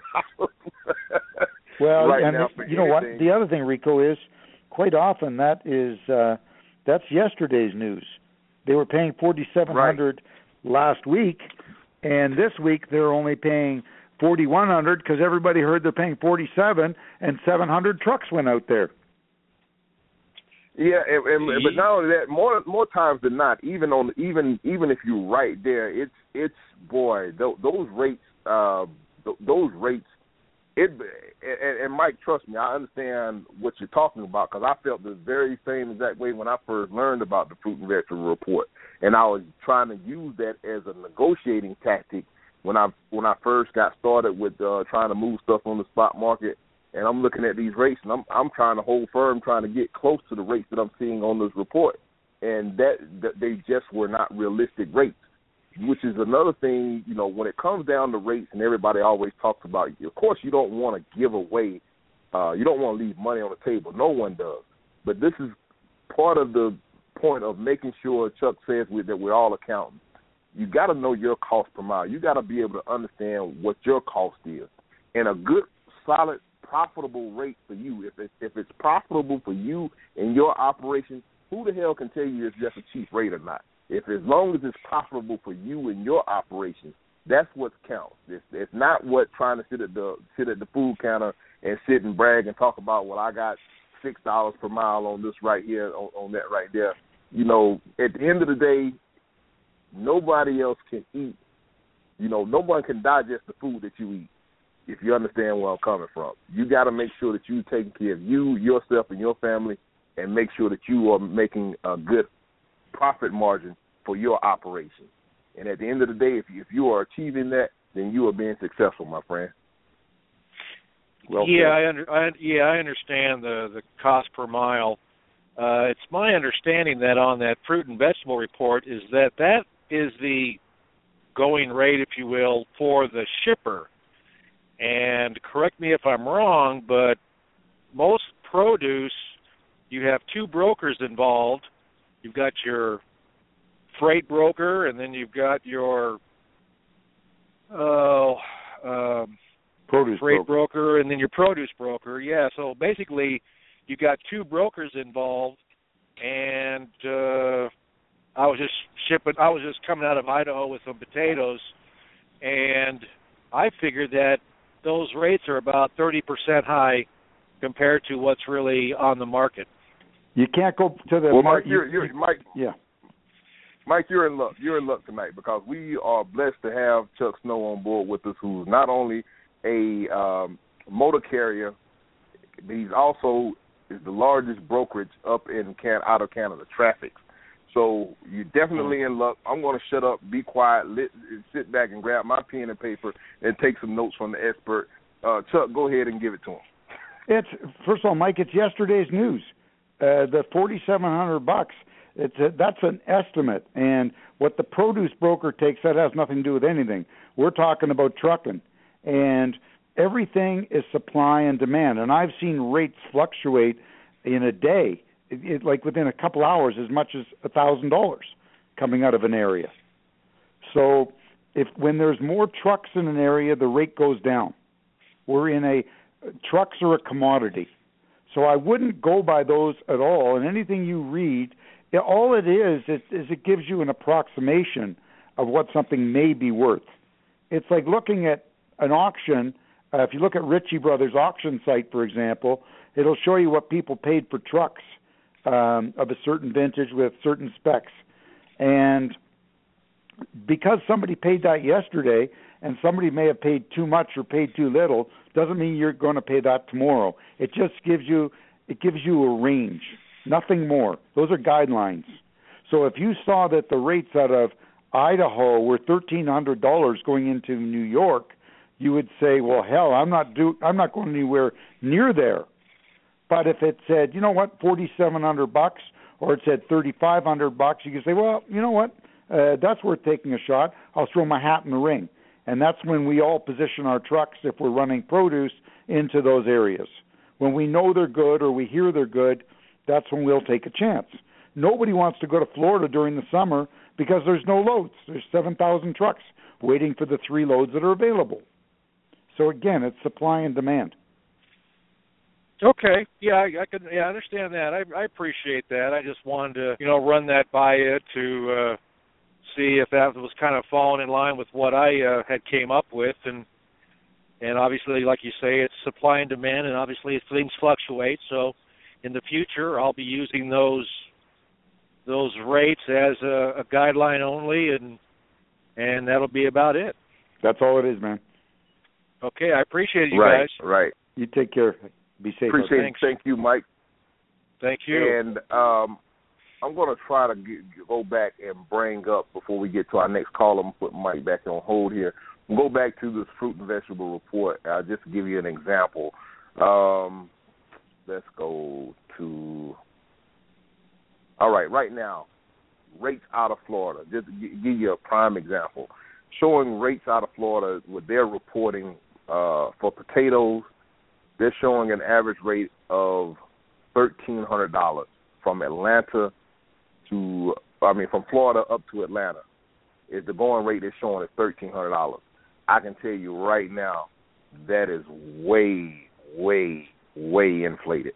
Well, right and now you know what? The other thing, Rico, is quite often that's yesterday's news. They were paying $4,700 last week, and this week they're only paying $4,100 because everybody heard they're paying $4,700, and 700 trucks went out there. Yeah, but not only that, more times than not, even if you're right there, it's boy, those rates, and Mike, trust me, I understand what you're talking about, because I felt the very same exact way when I first learned about the fruit and vegetable report, and I was trying to use that as a negotiating tactic when I first got started with trying to move stuff on the spot market. And I'm looking at these rates, and I'm trying to hold firm, trying to get close to the rates that I'm seeing on this report, and that they just were not realistic rates, which is another thing. When it comes down to rates, and everybody always talks about, of course, you don't want to give away, you don't want to leave money on the table. No one does. But this is part of the point of making sure, Chuck says, that we're all accountants. You got to know your cost per mile. You got to be able to understand what your cost is, and a good, solid, profitable rate for you. If it's profitable for you and your operation, who the hell can tell you it's just a cheap rate or not? As long as it's profitable for you and your operation, that's what counts. It's not what trying to sit at the food counter and sit and brag and talk about, well, I got $6 per mile on this right here, on that right there. At the end of the day, nobody else can eat. No one can digest the food that you eat. If you understand where I'm coming from, you got to make sure that you're taking care of you, yourself, and your family, and make sure that you are making a good profit margin for your operation. And at the end of the day, if you are achieving that, then you are being successful, my friend. Well, I understand the cost per mile. It's my understanding that on that fruit and vegetable report is that is the going rate, if you will, for the shipper. And correct me if I'm wrong, but most produce, you have two brokers involved. You've got your freight broker, and then you've got your produce freight broker, and then your produce broker. Yeah, so basically you've got two brokers involved, and I was just coming out of Idaho with some potatoes, and I figured that those rates are about 30% high compared to what's really on the market. You can't go to the market. Mike, yeah. Mike, you're in luck. You're in luck tonight, because we are blessed to have Chuck Snow on board with us, who's not only a motor carrier, but he's also is the largest brokerage up in out of Canada, Traffic. So you're definitely in luck. I'm going to shut up, be quiet, sit back and grab my pen and paper and take some notes from the expert. Chuck, go ahead and give it to him. First of all, Mike, it's yesterday's news. The $4,700. That's an estimate, and what the produce broker takes, that has nothing to do with anything. We're talking about trucking, and everything is supply and demand. And I've seen rates fluctuate in a day, like within a couple hours, as much as $1,000 coming out of an area. So when there's more trucks in an area, the rate goes down. Trucks are a commodity. So I wouldn't go by those at all. And anything you read, all it is it gives you an approximation of what something may be worth. It's like looking at an auction. If you look at Ritchie Brothers auction site, for example, it'll show you what people paid for trucks of a certain vintage with certain specs. And because somebody paid that yesterday and somebody may have paid too much or paid too little, doesn't mean you're going to pay that tomorrow. It just gives you a range, nothing more. Those are guidelines. So if you saw that the rates out of Idaho were $1,300 going into New York, you would say, well, hell, I'm not going anywhere near there. But if it said, you know what, $4,700, or it said $3,500, you could say, well, you know what, that's worth taking a shot. I'll throw my hat in the ring. And that's when we all position our trucks, if we're running produce, into those areas. When we know they're good or we hear they're good, that's when we'll take a chance. Nobody wants to go to Florida during the summer because there's no loads. There's 7,000 trucks waiting for the 3 loads that are available. So again, it's supply and demand. Okay, I understand that. I appreciate that. I just wanted to, run that by you to see if that was kind of falling in line with what I had came up with, and obviously, like you say, it's supply and demand, and obviously things fluctuate. So, in the future, I'll be using those rates as a guideline only, and that'll be about it. That's all it is, man. Okay, I appreciate you guys. Right. You take care. Be safe. Appreciate it. Thank you, Mike. Thank you. And I'm going to try to go back and bring up, before we get to our next call, I'm going to put Mike back on hold here. We'll go back to this fruit and vegetable report. I'll just give you an example. Let's go to, all right now, rates out of Florida. Just to give you a prime example. Showing rates out of Florida, what they're reporting for potatoes, they're showing an average rate of $1,300 from from Florida up to Atlanta. Is the going rate they're showing is $1,300. I can tell you right now that is way, way, way inflated.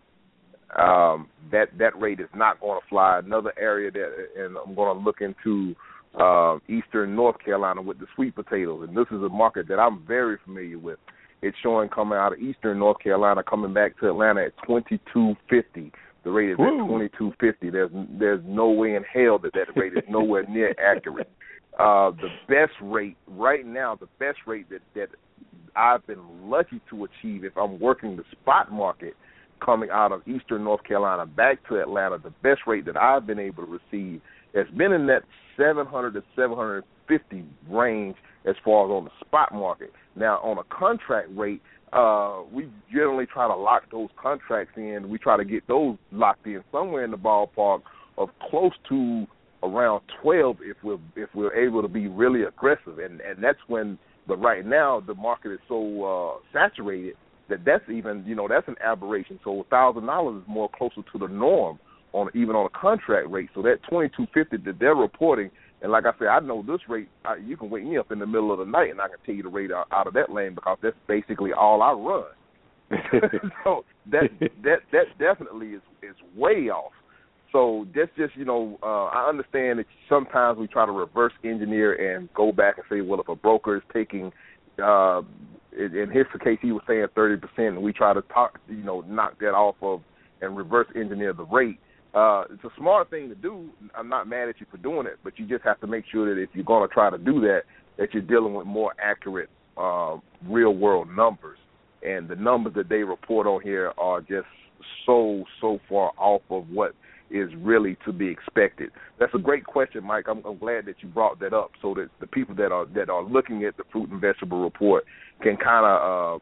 That rate is not going to fly. Another area and I'm going to look into eastern North Carolina with the sweet potatoes, and this is a market that I'm very familiar with. It's showing coming out of eastern North Carolina, coming back to Atlanta at $22.50. The rate is at $22.50. There's no way in hell that rate is nowhere near accurate. The best rate right now, that I've been lucky to achieve if I'm working the spot market coming out of eastern North Carolina back to Atlanta, the best rate that I've been able to receive has been in that 700 to 750 range as far as on the spot market. Now, on a contract rate, we generally try to lock those contracts in. We try to get those locked in somewhere in the ballpark of close to around 12 if we're able to be really aggressive. And that's when, but right now the market is so saturated that's even, that's an aberration. So $1,000 is more closer to the norm even on a contract rate. So that $22.50 that they're reporting, and like I said, I know this rate, you can wake me up in the middle of the night and I can tell you the rate out of that lane because that's basically all I run. So that definitely is way off. So that's just, I understand that sometimes we try to reverse engineer and go back and say, well, if a broker is taking, in his case, he was saying 30%, and we try to knock that off of and reverse engineer the rate. It's a smart thing to do. I'm not mad at you for doing it, but you just have to make sure that if you're going to try to do that you're dealing with more accurate real-world numbers. And the numbers that they report on here are just so far off of what is really to be expected. That's a great question, Mike. I'm glad that you brought that up so that the people that are looking at the fruit and vegetable report can kind of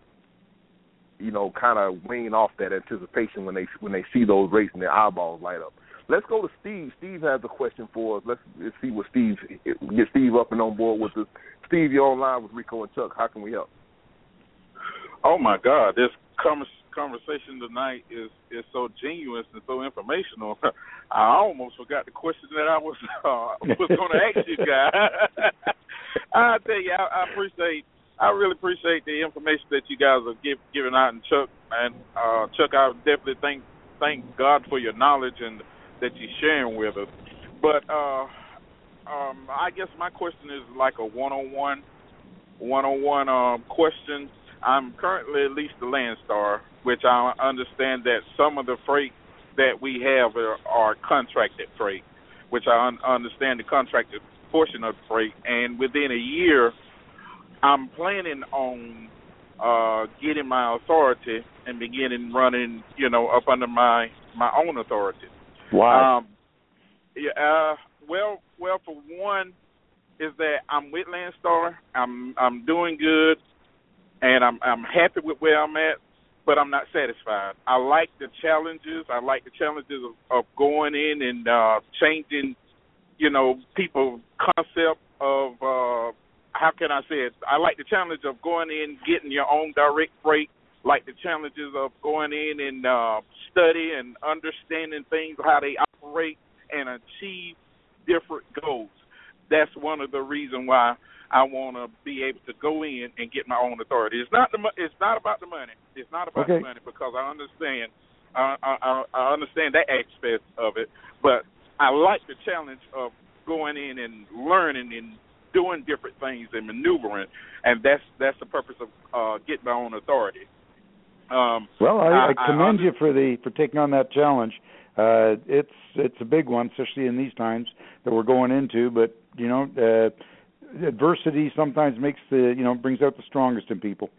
wean off that anticipation when they see those rates and their eyeballs light up. Let's go to Steve. Steve has a question for us. Let's see what get Steve up and on board with us. Steve, you're online with Rico and Chuck. How can we help? Oh my God, this conversation tonight is so genuine and so informational. I almost forgot the question that I was going to ask you guys. I tell you, I really appreciate the information that you guys are giving out, and Chuck, I definitely thank God for your knowledge and that you're sharing with us. But I guess my question is like a one-on-one question. I'm currently leased to Landstar, which I understand that some of the freight that we have are contracted freight, which I understand the contracted portion of the freight. And within a year, I'm planning on getting my authority and beginning running, up under my own authority. Wow. Well, for one, is that I'm with Landstar. I'm doing good, and I'm happy with where I'm at, but I'm not satisfied. I like the challenges. I like the challenges of going in and changing, people's concept of how can I say it? I like the challenge of going in, getting your own direct freight, like the challenges of going in and study and understanding things, how they operate and achieve different goals. That's one of the reasons why I want to be able to go in and get my own authority. It's not about the money. It's not about the money, because I understand. I understand that aspect of it, but I like the challenge of going in and learning and doing different things and maneuvering, and that's the purpose of getting my own authority. I commend you for taking on that challenge. It's a big one, especially in these times that we're going into. But adversity sometimes brings out the strongest in people.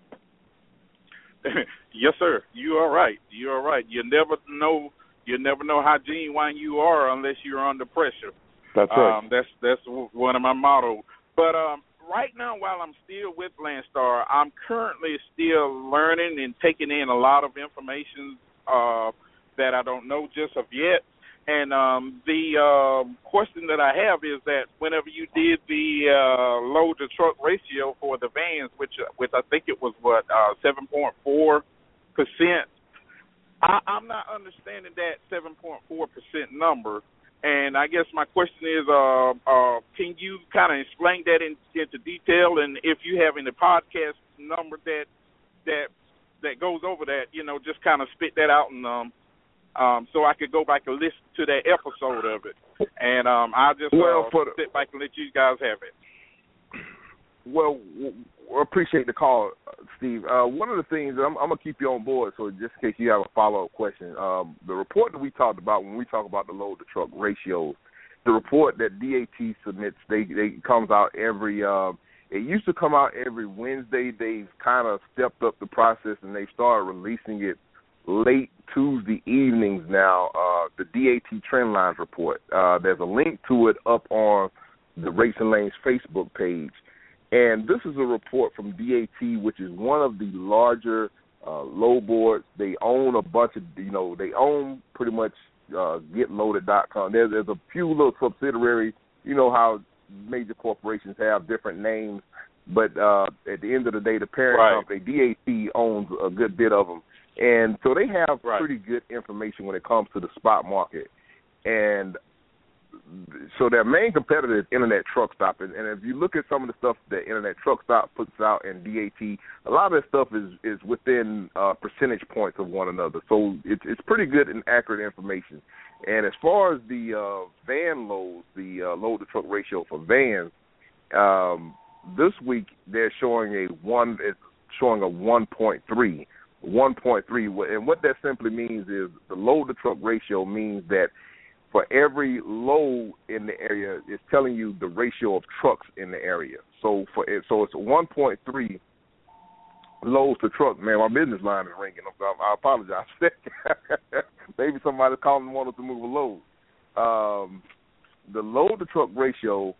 Yes, sir. You are right. You never know how genuine you are unless you're under pressure. That's right. That's one of my mottos. But right now, while I'm still with Landstar, I'm currently still learning and taking in a lot of information that I don't know just of yet. And the question that I have is that whenever you did the load-to-truck ratio for the vans, which I think it was, 7.4%, I'm not understanding that 7.4% number. And I guess my question is, can you kind of explain that into detail? And if you have any podcast number that goes over that, just kind of spit that out, and so I could go back and listen to that episode of it. And I'll just sit back and let you guys have it. Well, appreciate the call, Steve. One of the things, I'm going to keep you on board, so just in case you have a follow-up question, the report that we talked about when we talk about the load-to-truck ratios, the report that DAT submits, they comes out every it used to come out every Wednesday. They've kind of stepped up the process, and they started releasing it late Tuesday evenings now, the DAT Trendlines report. There's a link to it up on the Rates and Lanes Facebook page. And this is a report from DAT, which is one of the larger load boards. They own a bunch of, they own pretty much GetLoaded.com. There's a few little subsidiaries. You know how major corporations have different names, but at the end of the day, the parent company, DAT, owns a good bit of them. And so they have pretty good information when it comes to the spot market. And so their main competitor is Internet Truck Stop. And if you look at some of the stuff that Internet Truck Stop puts out in DAT, a lot of that stuff is within percentage points of one another. So it's pretty good and accurate information. And as far as the van loads, the load-to-truck ratio for vans, this week they're showing a 1.3. 1.3, and what that simply means is the load-to-truck ratio means that for every load in the area, it's telling you the ratio of trucks in the area. So it's 1.3 loads to truck. Man, my business line is ringing. I apologize. Maybe somebody's calling and wanting to move a load. The load-to-truck ratio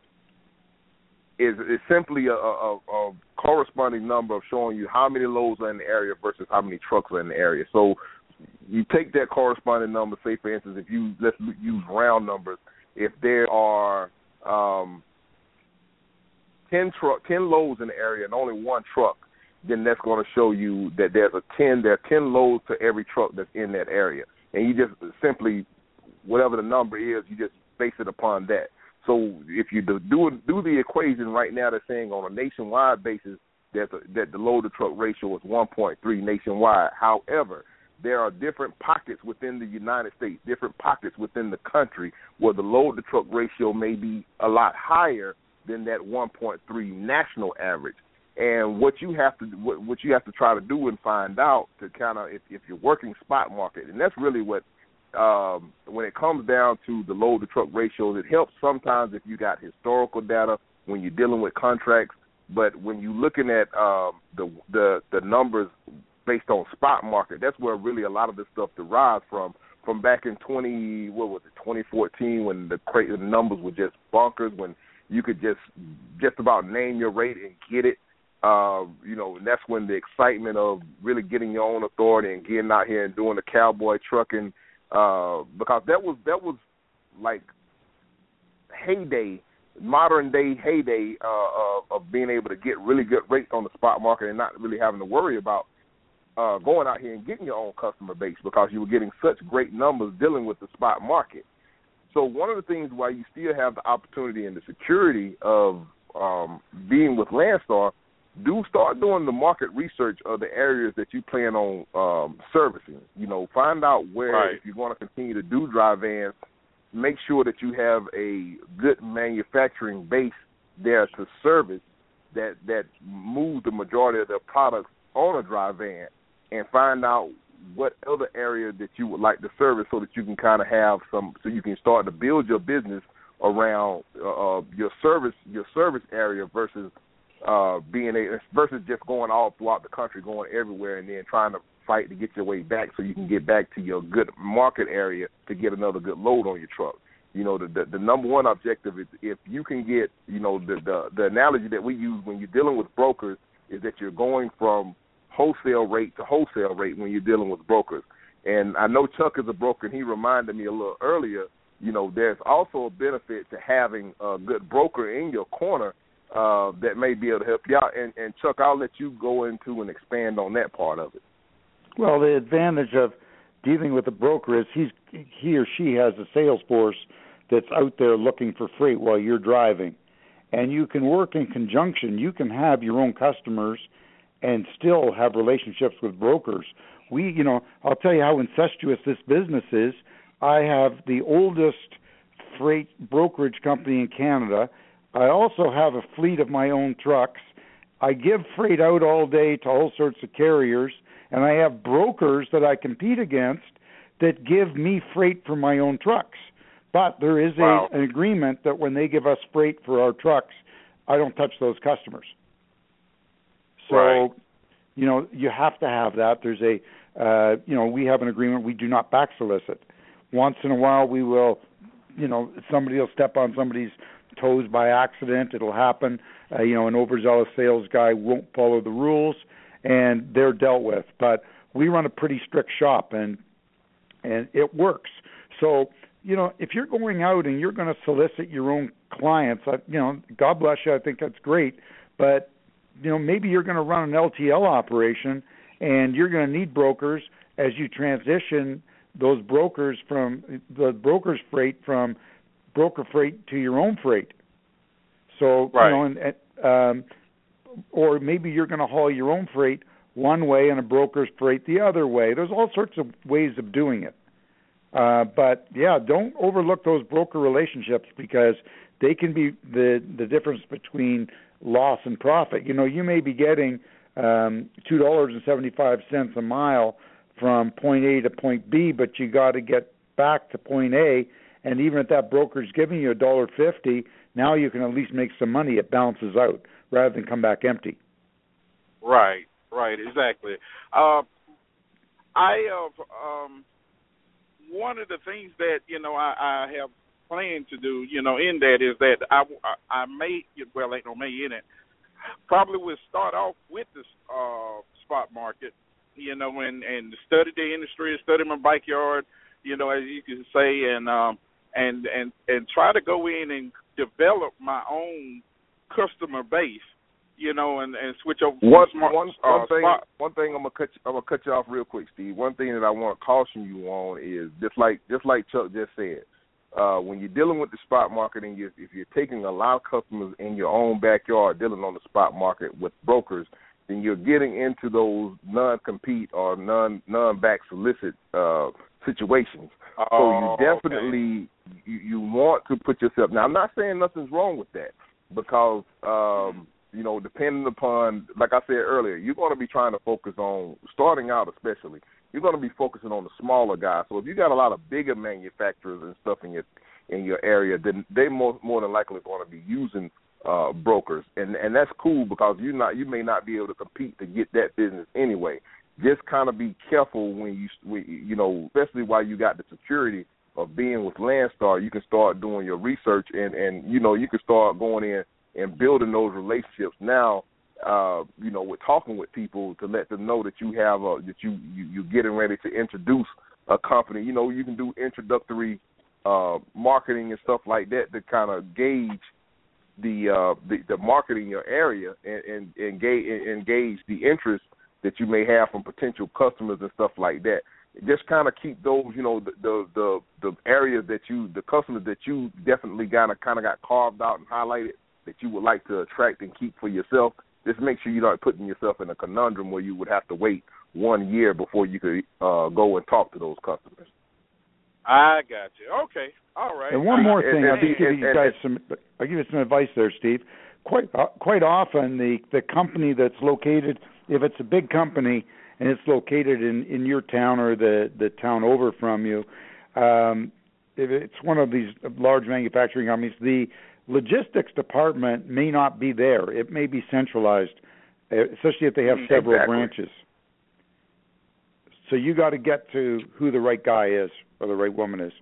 is simply a corresponding number of showing you how many loads are in the area versus how many trucks are in the area. So you take that corresponding number, say, for instance, let's use round numbers. If there are 10 loads in the area and only one truck, then that's going to show you that there are 10 loads to every truck that's in that area. And you just simply, whatever the number is, you just base it upon that. So if you do the equation right now, they're saying on a nationwide basis that the load-to-truck ratio is 1.3 nationwide. However, there are different pockets within the United States, different pockets within the country where the load-to-truck ratio may be a lot higher than that 1.3 national average. And what you have to try to do and find out to kind of if you're working spot market, and that's really what when it comes down to the load-to-truck ratios, it helps sometimes if you got historical data when you're dealing with contracts. But when you're looking at the numbers based on spot market, that's where really a lot of this stuff derives from back in 2014 when the numbers were just bonkers, when you could just about name your rate and get it. And that's when the excitement of really getting your own authority and getting out here and doing the cowboy trucking, because that was like heyday, modern day heyday of being able to get really good rates on the spot market and not really having to worry about going out here and getting your own customer base, because you were getting such great numbers dealing with the spot market. So one of the things why you still have the opportunity and the security of being with Landstar, do start doing the market research of the areas that you plan on servicing. Find out where, if you're going to continue to do dry vans, make sure that you have a good manufacturing base there to service that move the majority of their products on a dry van, and find out what other area that you would like to service so that you can kind of have so you can start to build your business around your service area versus versus just going all throughout the country, going everywhere, and then trying to fight to get your way back so you can get back to your good market area to get another good load on your truck. The number one objective is if you can get, the analogy that we use when you're dealing with brokers is that you're going from wholesale rate to wholesale rate when you're dealing with brokers. And I know Chuck is a broker, and he reminded me a little earlier, there's also a benefit to having a good broker in your corner that may be able to help you out. And Chuck, I'll let you go into and expand on that part of it. Well, the advantage of dealing with a broker is he or she has a sales force that's out there looking for freight while you're driving. And you can work in conjunction. You can have your own customers and still have relationships with brokers. I'll tell you how incestuous this business is. I have the oldest freight brokerage company in Canada. I also have a fleet of my own trucks. I give freight out all day to all sorts of carriers, and I have brokers that I compete against that give me freight for my own trucks. But there is an agreement that when they give us freight for our trucks, I don't touch those customers. So, you have to have that. There's we have an agreement. We do not back solicit. Once in a while we will, somebody will step on somebody's toes by accident. It'll happen. An overzealous sales guy won't follow the rules, and they're dealt with. But we run a pretty strict shop, and it works. So, if you're going out and you're going to solicit your own clients, God bless you, I think that's great. But, maybe you're going to run an LTL operation, and you're going to need brokers as you transition those brokers from the broker's freight from broker freight to your own freight. So, or maybe you're going to haul your own freight one way and a broker's freight the other way. There's all sorts of ways of doing it. But, don't overlook those broker relationships, because they can be the difference between loss and profit. You may be getting $2.75 a mile from point A to point B, but you got to get back to point A, and even if that broker's giving you $1.50, now you can at least make some money. It balances out rather than come back empty. Right, exactly. One of the things that I have planned to do, in that is that I may, well, ain't no may in it, probably will start off with the spot market, and study the industry, study my backyard, as you can say, and try to go in and develop my own customer base, and switch over to One thing I'm gonna cut you off real quick, Steve. One thing that I want to caution you on is just like Chuck just said. When you're dealing with the spot market and if you're taking a lot of customers in your own backyard dealing on the spot market with brokers, then you're getting into those non-compete or non-back solicit situations. So you definitely you want to put yourself. Now, I'm not saying nothing's wrong with that because depending upon, like I said earlier, you're going to be trying to focus on starting out, especially. You're going to be focusing on the smaller guys. So if you got a lot of bigger manufacturers and stuff in your area, then they more than likely going to be using brokers, and that's cool because you may not be able to compete to get that business anyway. Just kind of be careful when you especially while you got the security of being with Landstar, you can start doing your research and you can start going in and building those relationships now. With talking with people to let them know that you have you're getting ready to introduce a company. You can do introductory marketing and stuff like that to kind of gauge the market in your area and engage the interest that you may have from potential customers and stuff like that. Just kind of keep those, the areas the customers that you definitely kind of got carved out and highlighted that you would like to attract and keep for yourself. Just make sure you're not putting yourself in a conundrum where you would have to wait 1 year before you could go and talk to those customers. I got you. Okay, all right. And one more thing, I'll give you some advice there, Steve. Quite often, the company that's located, if it's a big company and it's located in your town or the town over from you, if it's one of these large manufacturing companies, the logistics department may not be there. It may be centralized, especially if they have several branches. So you got to get to who the right guy is or the right woman is.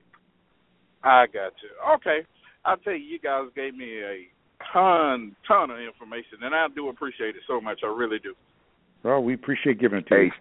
I got you. Okay. I'll tell you guys gave me a ton of information, and I do appreciate it so much. I really do. Well, we appreciate giving it to you.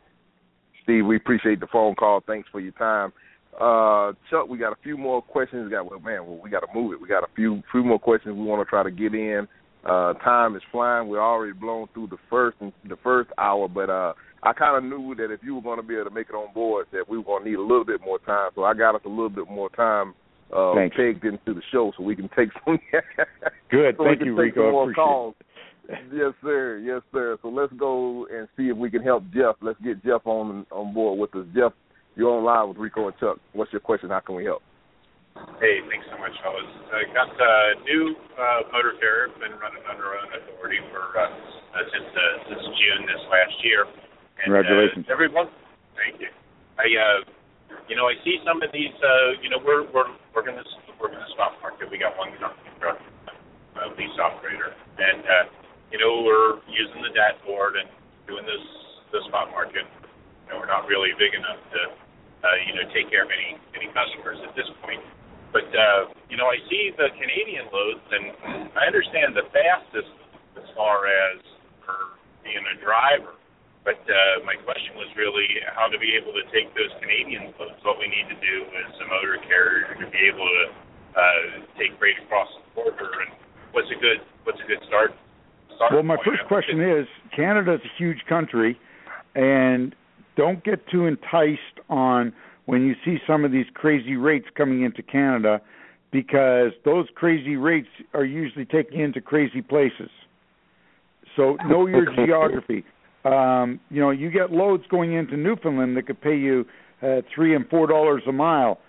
Steve, we appreciate the phone call. Thanks for your time. Chuck, we got a few more questions. We got to move it. We got a few more questions we want to try to get in. Time is flying. We're already blown through the first hour, but I kind of knew that if you were going to be able to make it on board, that we were going to need a little bit more time. So I got us a little bit more time pegged into the show, so we can take some. Good, thank you, Rico. I appreciate calls. Yes, sir. Yes, sir. So let's go and see if we can help Jeff. Let's get Jeff on board with us. Jeff, you're on live with Rico and Chuck. What's your question? How can we help? Hey, thanks so much, fellas. I got a new motor carrier, been running under our own authority for since June this last year. And, congratulations. Everyone, thank you. I see some of these. We're going to spot market. We got one company truck, lease operator, and we're using the dashboard and doing the spot market. We're not really big enough to take care of any customers at this point. But, I see the Canadian loads, and I understand the fastest as far as for being a driver. But my question was really how to be able to take those Canadian loads. What we need to do as a motor carrier to be able to take freight across the border, and what's a good start? Well, my first question is, Canada's a huge country, and don't get too enticed on when you see some of these crazy rates coming into Canada, because those crazy rates are usually taking you into crazy places. So know your geography. You get loads going into Newfoundland that could pay you $3 and $4 a mile.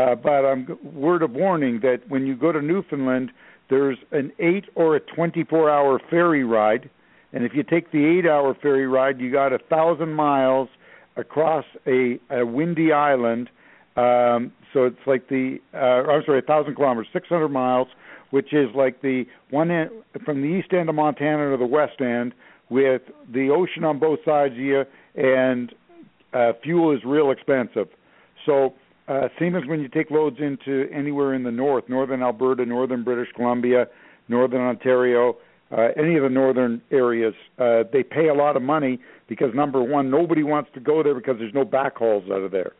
But word of warning that when you go to Newfoundland, there's an 8 or a 24-hour ferry ride, and if you take the 8-hour ferry ride, you got 1,000 miles across a windy island. So it's like 1,000 kilometers, 600 miles, which is like the one end from the east end of Montana to the west end, with the ocean on both sides of you, and fuel is real expensive. So same as when you take loads into anywhere in the northern Alberta, northern British Columbia, northern Ontario, any of the northern areas, they pay a lot of money because, number one, nobody wants to go there because there's no backhauls out of there.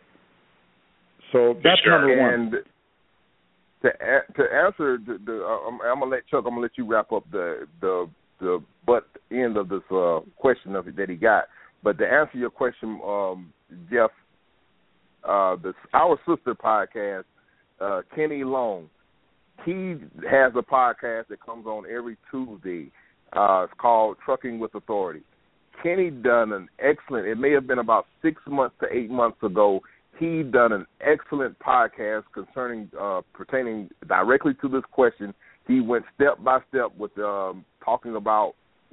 So that's number one. And to answer, I'm gonna let Chuck. I'm gonna let you wrap up the the butt end of this question that he got. But to answer your question, Jeff, our sister podcast, Kenny Long, he has a podcast that comes on every Tuesday. It's called Trucking with Authority. Kenny done an excellent, it may have been about 6 months to 8 months ago, he done an excellent podcast pertaining directly to this question. He went step by step with talking about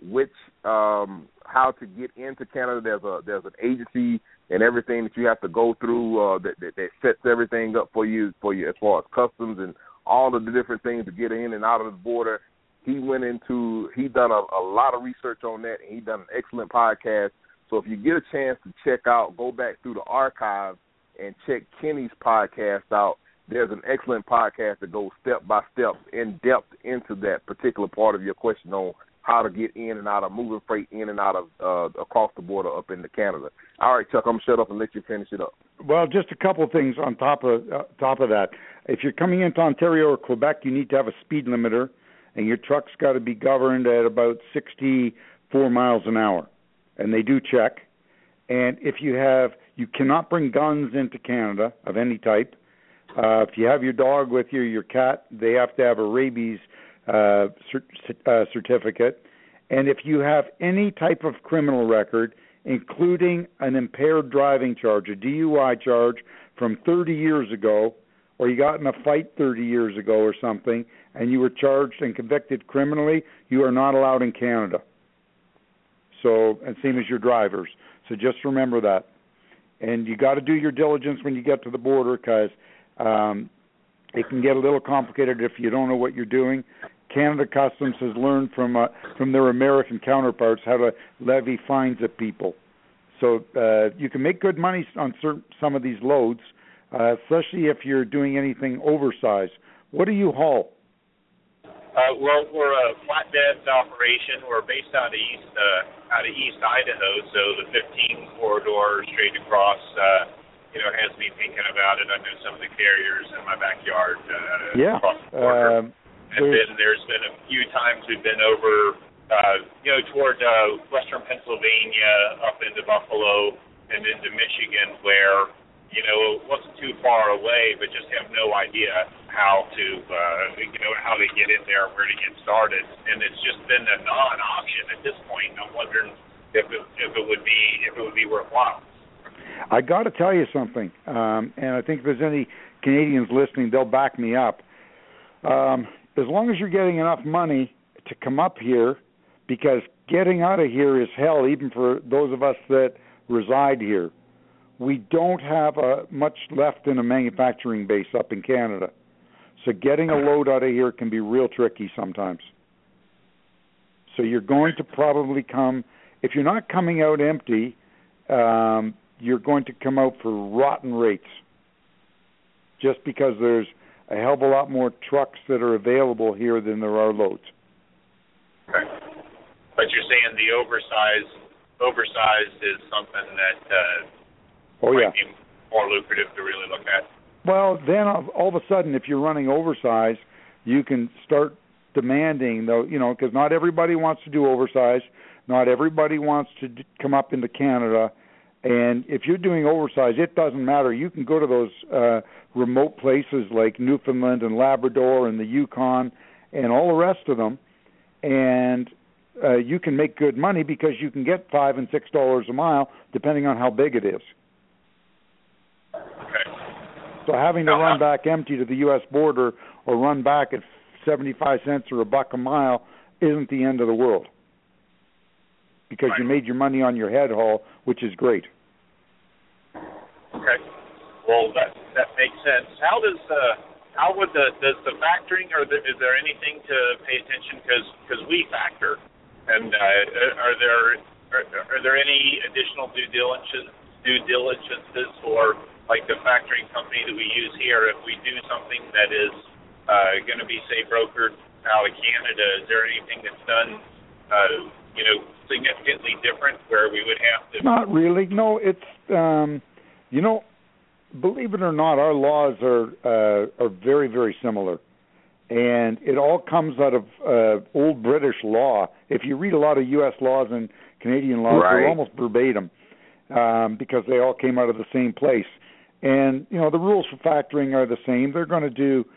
how to get into Canada. There's an agency and everything that you have to go through that sets everything up for you as far as customs and all of the different things to get in and out of the border. He done a lot of research on that, and he done an excellent podcast. So if you get a chance to check out, go back through the archives and check Kenny's podcast out. There's an excellent podcast that goes step by step, in depth into that particular part of your question on how to get in and out of moving freight in and out of across the border up into Canada. All right, Chuck, I'm going to shut up and let you finish it up. Well, just a couple of things on top of that. If you're coming into Ontario or Quebec, you need to have a speed limiter, and your truck's got to be governed at about 64 miles an hour, and they do check. And if you cannot bring guns into Canada of any type. If you have your dog with you, your cat, they have to have a rabies certificate. And if you have any type of criminal record, including an impaired driving charge, a DUI charge from 30 years ago, or you got in a fight 30 years ago or something, and you were charged and convicted criminally, you are not allowed in Canada. So, and same as your drivers. So just remember that. And you got to do your diligence when you get to the border, because it can get a little complicated if you don't know what you're doing. Canada Customs has learned from their American counterparts how to levy fines at people. So you can make good money on some of these loads, especially if you're doing anything oversized. What do you haul? Well, we're a flatbed operation. We're based out of East Idaho, so the 15 corridor straight across, has me thinking about it. I know some of the carriers in my backyard across the border. There's been a few times we've been over, toward western Pennsylvania, up into Buffalo, and into Michigan, where it wasn't too far away, but just have no idea how to get in there, where to get started, and it's just been a non-option at this point. I'm wondering if it would be worthwhile. I got to tell you something, and I think if there's any Canadians listening, they'll back me up. As long as you're getting enough money to come up here, because getting out of here is hell, even for those of us that reside here. We don't have much left in a manufacturing base up in Canada. So getting a load out of here can be real tricky sometimes. So you're going to probably if you're not coming out empty, you're going to come out for rotten rates, just because there's a hell of a lot more trucks that are available here than there are loads. Okay. But you're saying the oversized is something that might be more lucrative to really look at? Well, then all of a sudden, if you're running oversized, you can start demanding, because not everybody wants to do oversized. Not everybody wants to come up into Canada. And if you're doing oversized, it doesn't matter. You can go to those remote places like Newfoundland and Labrador and the Yukon and all the rest of them, and you can make good money because you can get $5 and $6 a mile, depending on how big it is. Okay. So having to run back empty to the U.S. border or run back at 75 cents or $1 a mile isn't the end of the world, because you made your money on your head haul, which is great. Okay. Well, that makes sense. Does the factoring, or is there anything to pay attention, because we factor, and are there any additional due diligences for, like, the factoring company that we use here? If we do something that is going to be, say, brokered out of Canada, is there anything that's done significantly different where we would have to? Not really. No, it's believe it or not, our laws are very, very similar. And it all comes out of old British law. If you read a lot of U.S. laws and Canadian laws, they're almost verbatim because they all came out of the same place. And, the rules for factoring are the same. They're going to do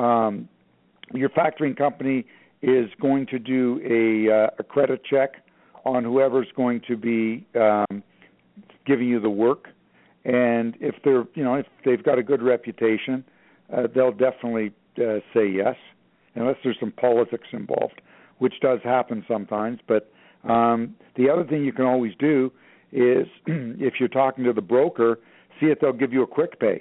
your factoring company is going to do a credit check on whoever's going to be giving you the work. And if they're, if they've got a good reputation, they'll definitely say yes, unless there's some politics involved, which does happen sometimes. But the other thing you can always do is, if you're talking to the broker, see if they'll give you a quick pay,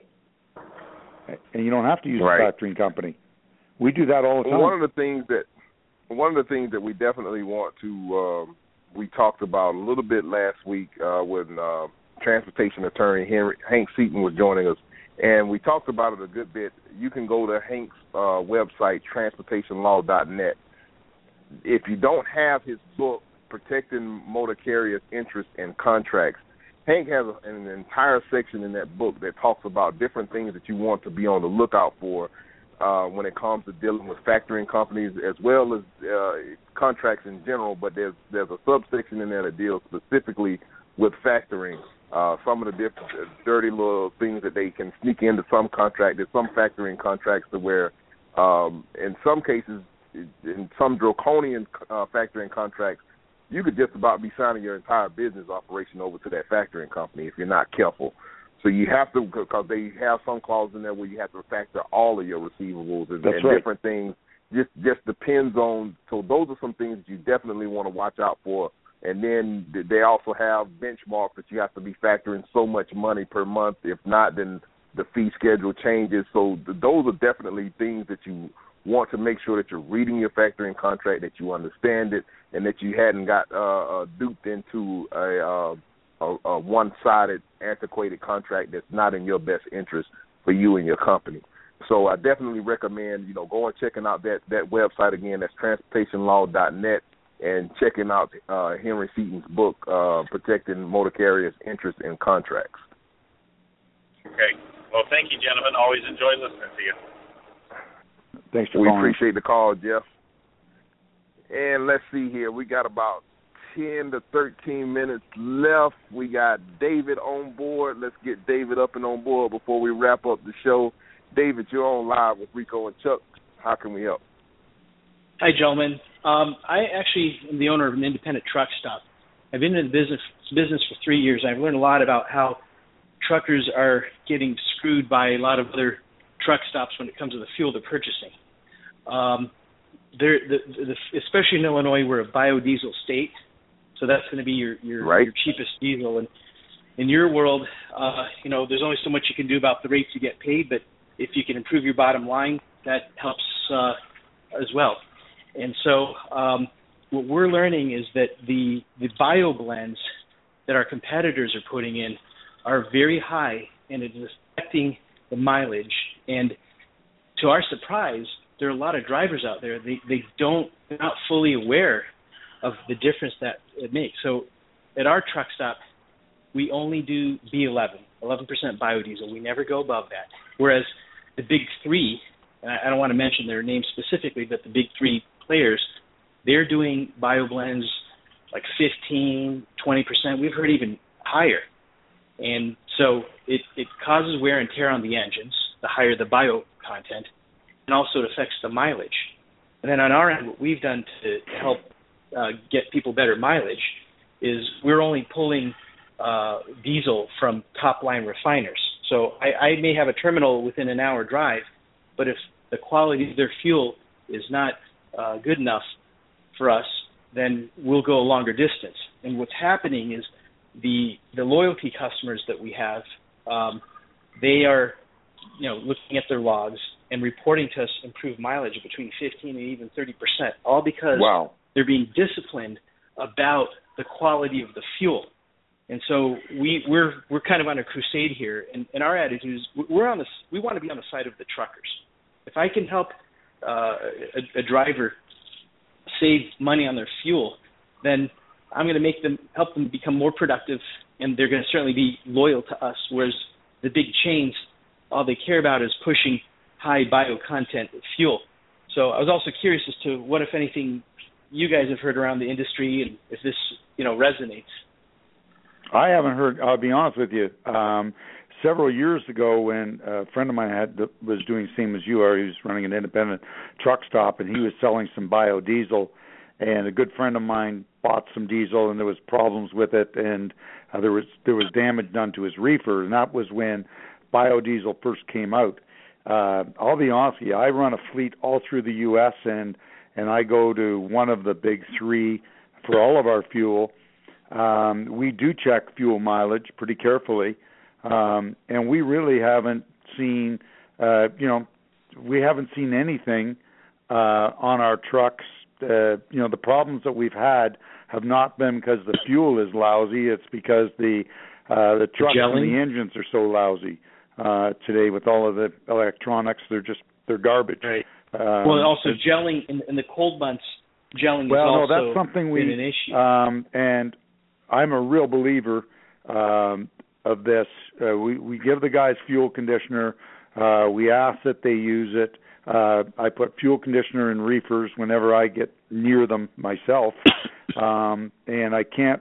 and you don't have to use a factoring company. We do that all the time. One of the things that we definitely want to we talked about a little bit last week when transportation attorney Hank Seaton was joining us, and we talked about it a good bit. You can go to Hank's website, transportationlaw.net. If you don't have his book, Protecting Motor Carriers' Interest in Contracts, Hank has an entire section in that book that talks about different things that you want to be on the lookout for when it comes to dealing with factoring companies as well as contracts in general. But there's a subsection in there that deals specifically with factoring. Some of the different dirty little things that they can sneak into some contract. There's some factoring contracts to where, in some cases, in some draconian factoring contracts, you could just about be signing your entire business operation over to that factoring company if you're not careful. So you have to, because they have some clauses in there where you have to factor all of your receivables and different things. Just depends on. So those are some things that you definitely want to watch out for. And then they also have benchmarks that you have to be factoring so much money per month. If not, then the fee schedule changes. So those are definitely things that you want to make sure that you're reading your factoring contract, that you understand it, and that you hadn't got duped into a one-sided, antiquated contract that's not in your best interest for you and your company. So I definitely recommend, going checking out that website again. That's transportationlaw.net. And checking out Henry Seaton's book, Protecting Motor Carriers' Interest in Contracts. Okay. Well, thank you, gentlemen. Always enjoy listening to you. Thanks for calling. We appreciate the call, Jeff. And let's see here. We got about 10 to 13 minutes left. We got David on board. Let's get David up and on board before we wrap up the show. David, you're on live with Rico and Chuck. How can we help? Hi, gentlemen. I actually am the owner of an independent truck stop. I've been in the business for 3 years. I've learned a lot about how truckers are getting screwed by a lot of other truck stops when it comes to the fuel they're purchasing. Especially in Illinois, we're a biodiesel state, so that's going to be your cheapest diesel. And in your world, there's only so much you can do about the rates you get paid, but if you can improve your bottom line, that helps as well. And so what we're learning is that the bio blends that our competitors are putting in are very high, and it is affecting the mileage. And to our surprise, there are a lot of drivers out there. They're not fully aware of the difference that it makes. So at our truck stop, we only do B11, 11% biodiesel. We never go above that. Whereas the big three, and I don't want to mention their names specifically, but the big three players, they're doing bio blends like 15, 20%. We've heard even higher. And so it causes wear and tear on the engines, the higher the bio content, and also it affects the mileage. And then on our end, what we've done to help get people better mileage is we're only pulling diesel from top-line refiners. So I may have a terminal within an hour drive, but if the quality of their fuel is not good enough for us, then we'll go a longer distance. And what's happening is the loyalty customers that we have, they are, looking at their logs and reporting to us improved mileage of between 15 and even 30%, all because they're being disciplined about the quality of the fuel. And so we're kind of on a crusade here, and our attitude is we want to be on the side of the truckers. If I can help a driver save money on their fuel, then I'm going to help them become more productive, and they're going to certainly be loyal to us. Whereas the big chains, all they care about is pushing high bio content fuel. So I was also curious as to what, if anything, you guys have heard around the industry, and if this, resonates. I haven't heard. I'll be honest with you. Several years ago, when a friend of mine was doing the same as you are, he was running an independent truck stop, and he was selling some biodiesel. And a good friend of mine bought some diesel, and there was problems with it, and there was damage done to his reefer, and that was when biodiesel first came out. I'll be honest with you, I run a fleet all through the U.S., and I go to one of the big three for all of our fuel. We do check fuel mileage pretty carefully, and we really haven't seen, we haven't seen anything on our trucks. The problems that we've had have not been because the fuel is lousy. It's because the trucks and the engines are so lousy today with all of the electronics. They're garbage. Right. Also gelling in the cold months. Gelling is also that's something been an issue. And I'm a real believer of this. We give the guys fuel conditioner. We ask that they use it. I put fuel conditioner in reefers whenever I get near them myself, and I can't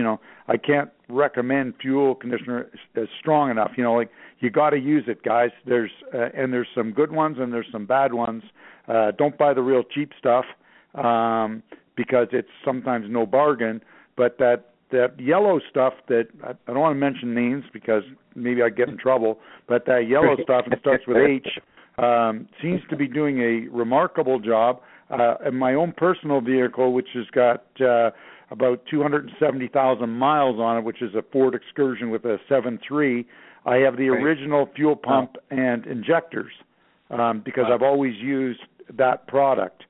recommend fuel conditioner as strong enough. You got to use it, guys. There's some good ones and there's some bad ones. Don't buy the real cheap stuff because it's sometimes no bargain. But that yellow stuff that I don't want to mention names because maybe I get in trouble. But that yellow stuff, it starts with H. Seems to be doing a remarkable job. In my own personal vehicle, which has got about 270,000 miles on it, which is a Ford Excursion with a 7.3, I have the original fuel pump and injectors because I've always used that product.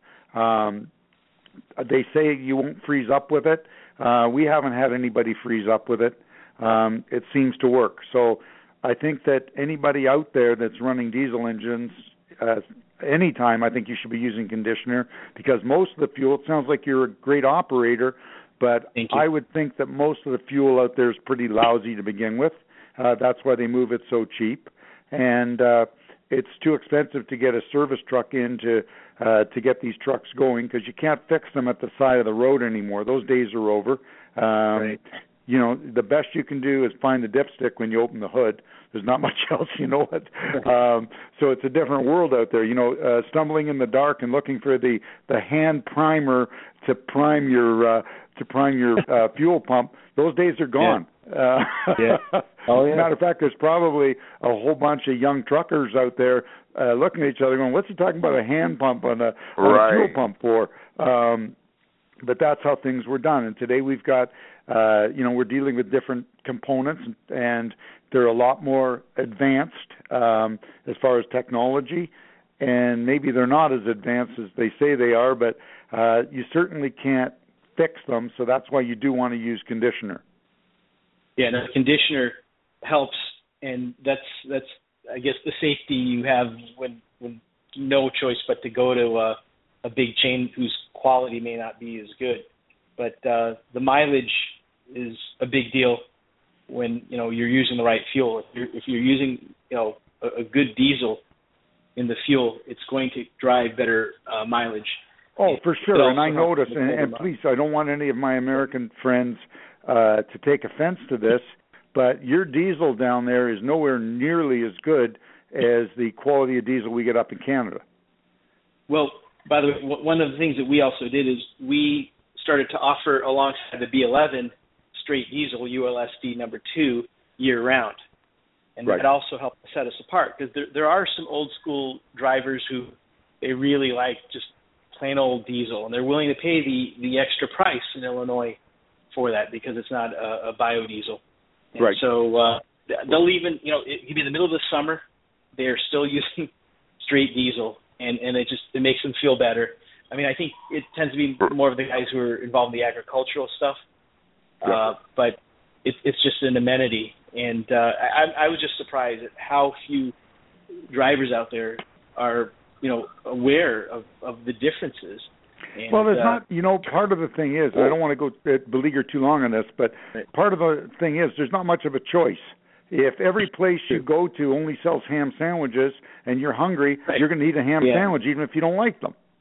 They say you won't freeze up with it. We haven't had anybody freeze up with it. It seems to work. So I think that anybody out there that's running diesel engines, anytime, I think you should be using conditioner because most of the fuel, it sounds like you're a great operator, but I would think that most of the fuel out there is pretty lousy to begin with. That's why they move it so cheap. And it's too expensive to get a service truck in to get these trucks going because you can't fix them at the side of the road anymore. Those days are over. The best you can do is find the dipstick when you open the hood. There's not much else, so it's a different world out there. Stumbling in the dark and looking for the hand primer to prime your fuel pump. Those days are gone. Matter of fact, there's probably a whole bunch of young truckers out there looking at each other going, "What's he talking about a hand pump on a fuel pump for?" But that's how things were done. And today we've got, we're dealing with different components, and they're a lot more advanced as far as technology. And maybe they're not as advanced as they say they are, but you certainly can't fix them. So that's why you do want to use conditioner. Yeah, the conditioner helps, and that's I guess the safety you have when no choice but to go to a big chain whose quality may not be as good. But the mileage is a big deal when you're using the right fuel. If you're using a good diesel in the fuel, it's going to drive better mileage. Oh, for sure. And I notice, and please, I don't want any of my American friends to take offense to this, but your diesel down there is nowhere nearly as good as the quality of diesel we get up in Canada. Well, by the way, one of the things that we also did is we started to offer alongside the B11 straight diesel ULSD number 2 year-round. And that also helped set us apart because there are some old-school drivers who they really like just plain old diesel, and they're willing to pay the extra price in Illinois for that because it's not a biodiesel. And right. So they'll even, it could be in the middle of the summer, they're still using straight diesel, and it makes them feel better. I mean, I think it tends to be more of the guys who are involved in the agricultural stuff, but it's just an amenity. And I was just surprised at how few drivers out there are, aware of the differences. And, well, there's not, part of the thing is, I don't want to go beleaguer too long on this, but part of the thing is there's not much of a choice. If every place you go to only sells ham sandwiches and you're hungry, you're going to eat a ham sandwich even if you don't like them.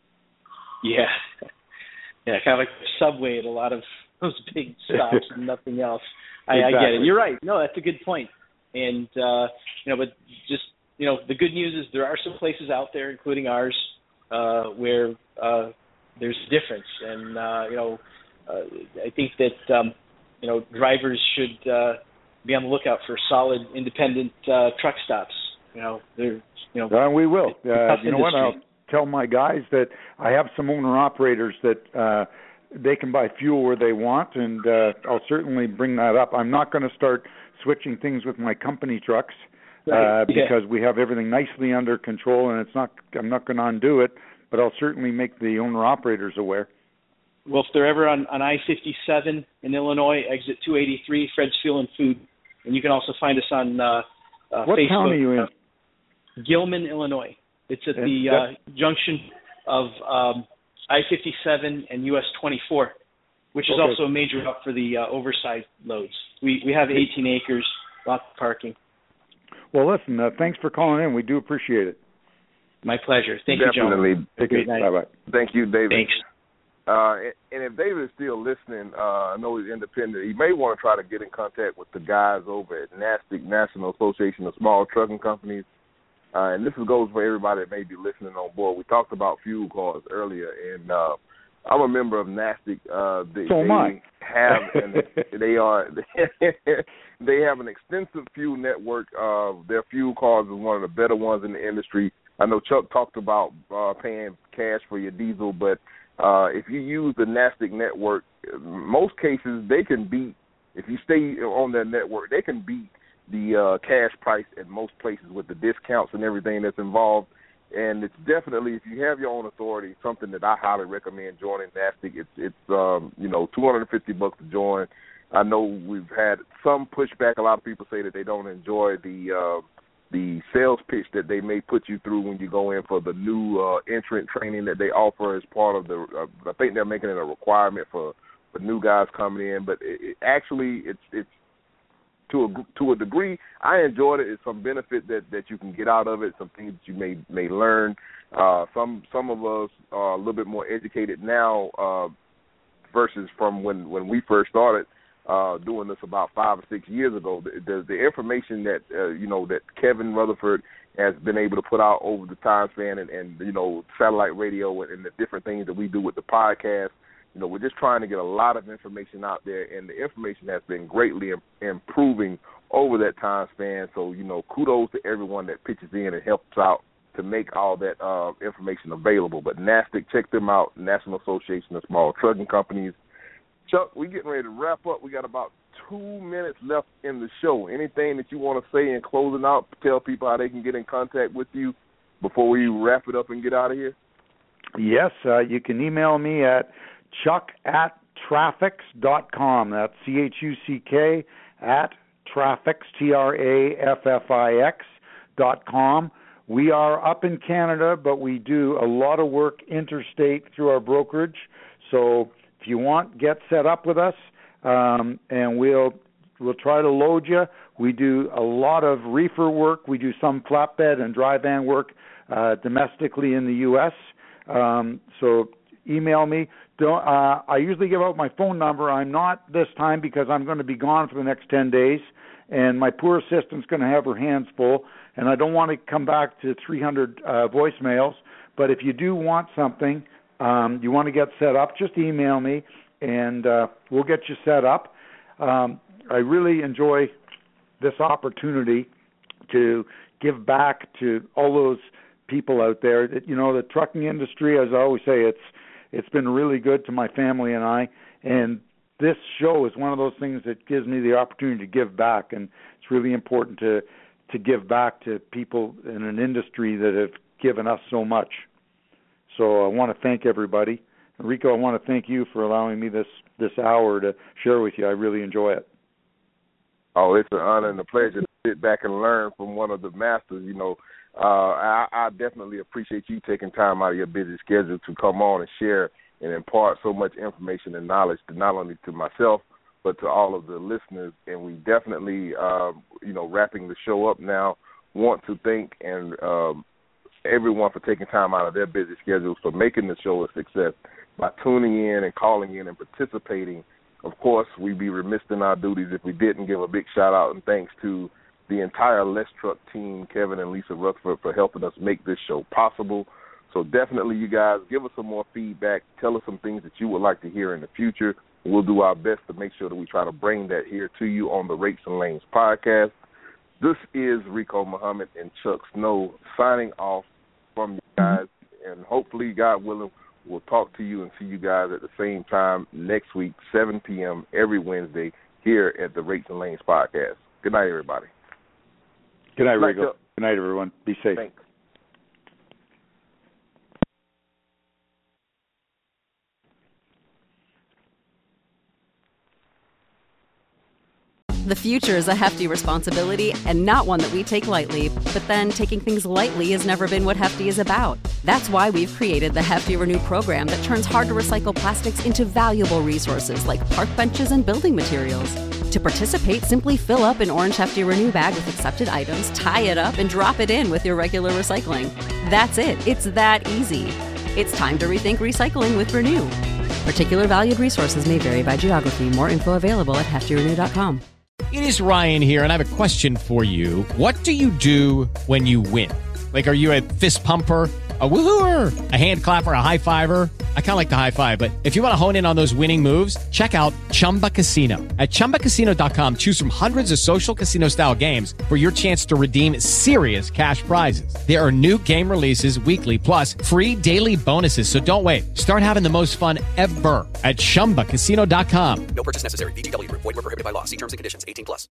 Yeah, kind of like the subway at a lot of those big stops and nothing else. Exactly. I get it. You're right. No, that's a good point. And but just the good news is there are some places out there, including ours, where there's a difference. And I think that drivers should be on the lookout for solid, independent truck stops. We will. You know what? I'll tell my guys that I have some owner-operators that they can buy fuel where they want, and I'll certainly bring that up. I'm not going to start switching things with my company trucks because we have everything nicely under control, and I'm not going to undo it, but I'll certainly make the owner-operators aware. Well, if they're ever on I-57 in Illinois, exit 283, Fred's Fuel and Food. And you can also find us on what Facebook. Town are you in? Gilman, Illinois. It's at the junction of I-57 and US 24, which is also a major hub for the oversized loads. We have 18 acres, lots of parking. Well, listen, thanks for calling in. We do appreciate it. My pleasure. Thank you, John. Definitely. Bye-bye. Thank you, David. Thanks. And if David is still listening, I know he's independent. He may want to try to get in contact with the guys over at NASTC, National Association of Small Trucking Companies. And this goes for everybody that may be listening on board. We talked about fuel cards earlier, and I'm a member of NASTC. They have an extensive fuel network. Their fuel cards is one of the better ones in the industry. I know Chuck talked about paying cash for your diesel, but if you use the NASTC network, most cases they can beat, if you stay on their network, they can beat the cash price at most places with the discounts and everything that's involved. And it's definitely, if you have your own authority, something that I highly recommend joining NASTC. It's $250 to join. I know we've had some pushback. A lot of people say that they don't enjoy the sales pitch that they may put you through when you go in for the new entrant training that they offer as part of the. I think they're making it a requirement for new guys coming in, but it's to a degree. I enjoyed it. It's some benefit that you can get out of it. Some things that you may learn. Some of us are a little bit more educated now versus from when we first started. Doing this about 5 or 6 years ago, the information that that Kevin Rutherford has been able to put out over the time span, and satellite radio and the different things that we do with the podcast, we're just trying to get a lot of information out there, and the information has been greatly improving over that time span. So kudos to everyone that pitches in and helps out to make all that information available. But NASTC, check them out, National Association of Small Trucking Companies. Chuck, we're getting ready to wrap up. We got about 2 minutes left in the show. Anything that you want to say in closing out, tell people how they can get in contact with you before we wrap it up and get out of here? Yes, you can email me at chuck@traffix.com. That's CHUCK @traffix, TRAFFIX.com. We are up in Canada, but we do a lot of work interstate through our brokerage. So if you want, get set up with us, and we'll try to load you. We do a lot of reefer work. We do some flatbed and dry van work domestically in the U.S. So email me. I usually give out my phone number. I'm not this time because I'm going to be gone for the next 10 days, and my poor assistant's going to have her hands full, and I don't want to come back to 300 voicemails. But if you do want something, you want to get set up, just email me, and we'll get you set up. I really enjoy this opportunity to give back to all those people out there. The trucking industry, as I always say, it's been really good to my family and I, and this show is one of those things that gives me the opportunity to give back, and it's really important to give back to people in an industry that have given us so much. So I want to thank everybody. Rico, I want to thank you for allowing me this hour to share with you. I really enjoy it. Oh, it's an honor and a pleasure to sit back and learn from one of the masters. I definitely appreciate you taking time out of your busy schedule to come on and share and impart so much information and knowledge to not only to myself but to all of the listeners. And we definitely, wrapping the show up now, want to thank and everyone for taking time out of their busy schedules for making the show a success by tuning in and calling in and participating. Of course, we'd be remiss in our duties if we didn't give a big shout-out and thanks to the entire Let's Truck team, Kevin and Lisa Rutherford, for helping us make this show possible. So definitely, you guys, give us some more feedback. Tell us some things that you would like to hear in the future. We'll do our best to make sure that we try to bring that here to you on the Rates and Lanes podcast. This is Rico Muhammad and Chuck Snow signing off from you guys. And hopefully, God willing, we'll talk to you and see you guys at the same time next week, 7 p.m. every Wednesday here at the Rates and Lanes podcast. Good night, everybody. Good night, Rico. Good night, everyone. Be safe. Thanks. The future is a hefty responsibility and not one that we take lightly. But then taking things lightly has never been what Hefty is about. That's why we've created the Hefty Renew program that turns hard-to-recycle plastics into valuable resources like park benches and building materials. To participate, simply fill up an orange Hefty Renew bag with accepted items, tie it up, and drop it in with your regular recycling. That's it. It's that easy. It's time to rethink recycling with Renew. Particular valued resources may vary by geography. More info available at heftyrenew.com. It is Ryan here, and I have a question for you. What do you do when you win? Like, are you a fist pumper, a woohooer, a hand clapper, a high fiver? I kind of like the high five, but if you want to hone in on those winning moves, check out Chumba Casino. At ChumbaCasino.com, choose from hundreds of social casino-style games for your chance to redeem serious cash prizes. There are new game releases weekly, plus free daily bonuses, so don't wait. Start having the most fun ever at ChumbaCasino.com. No purchase necessary. VGW Group. Void where prohibited by law. See terms and conditions. 18+.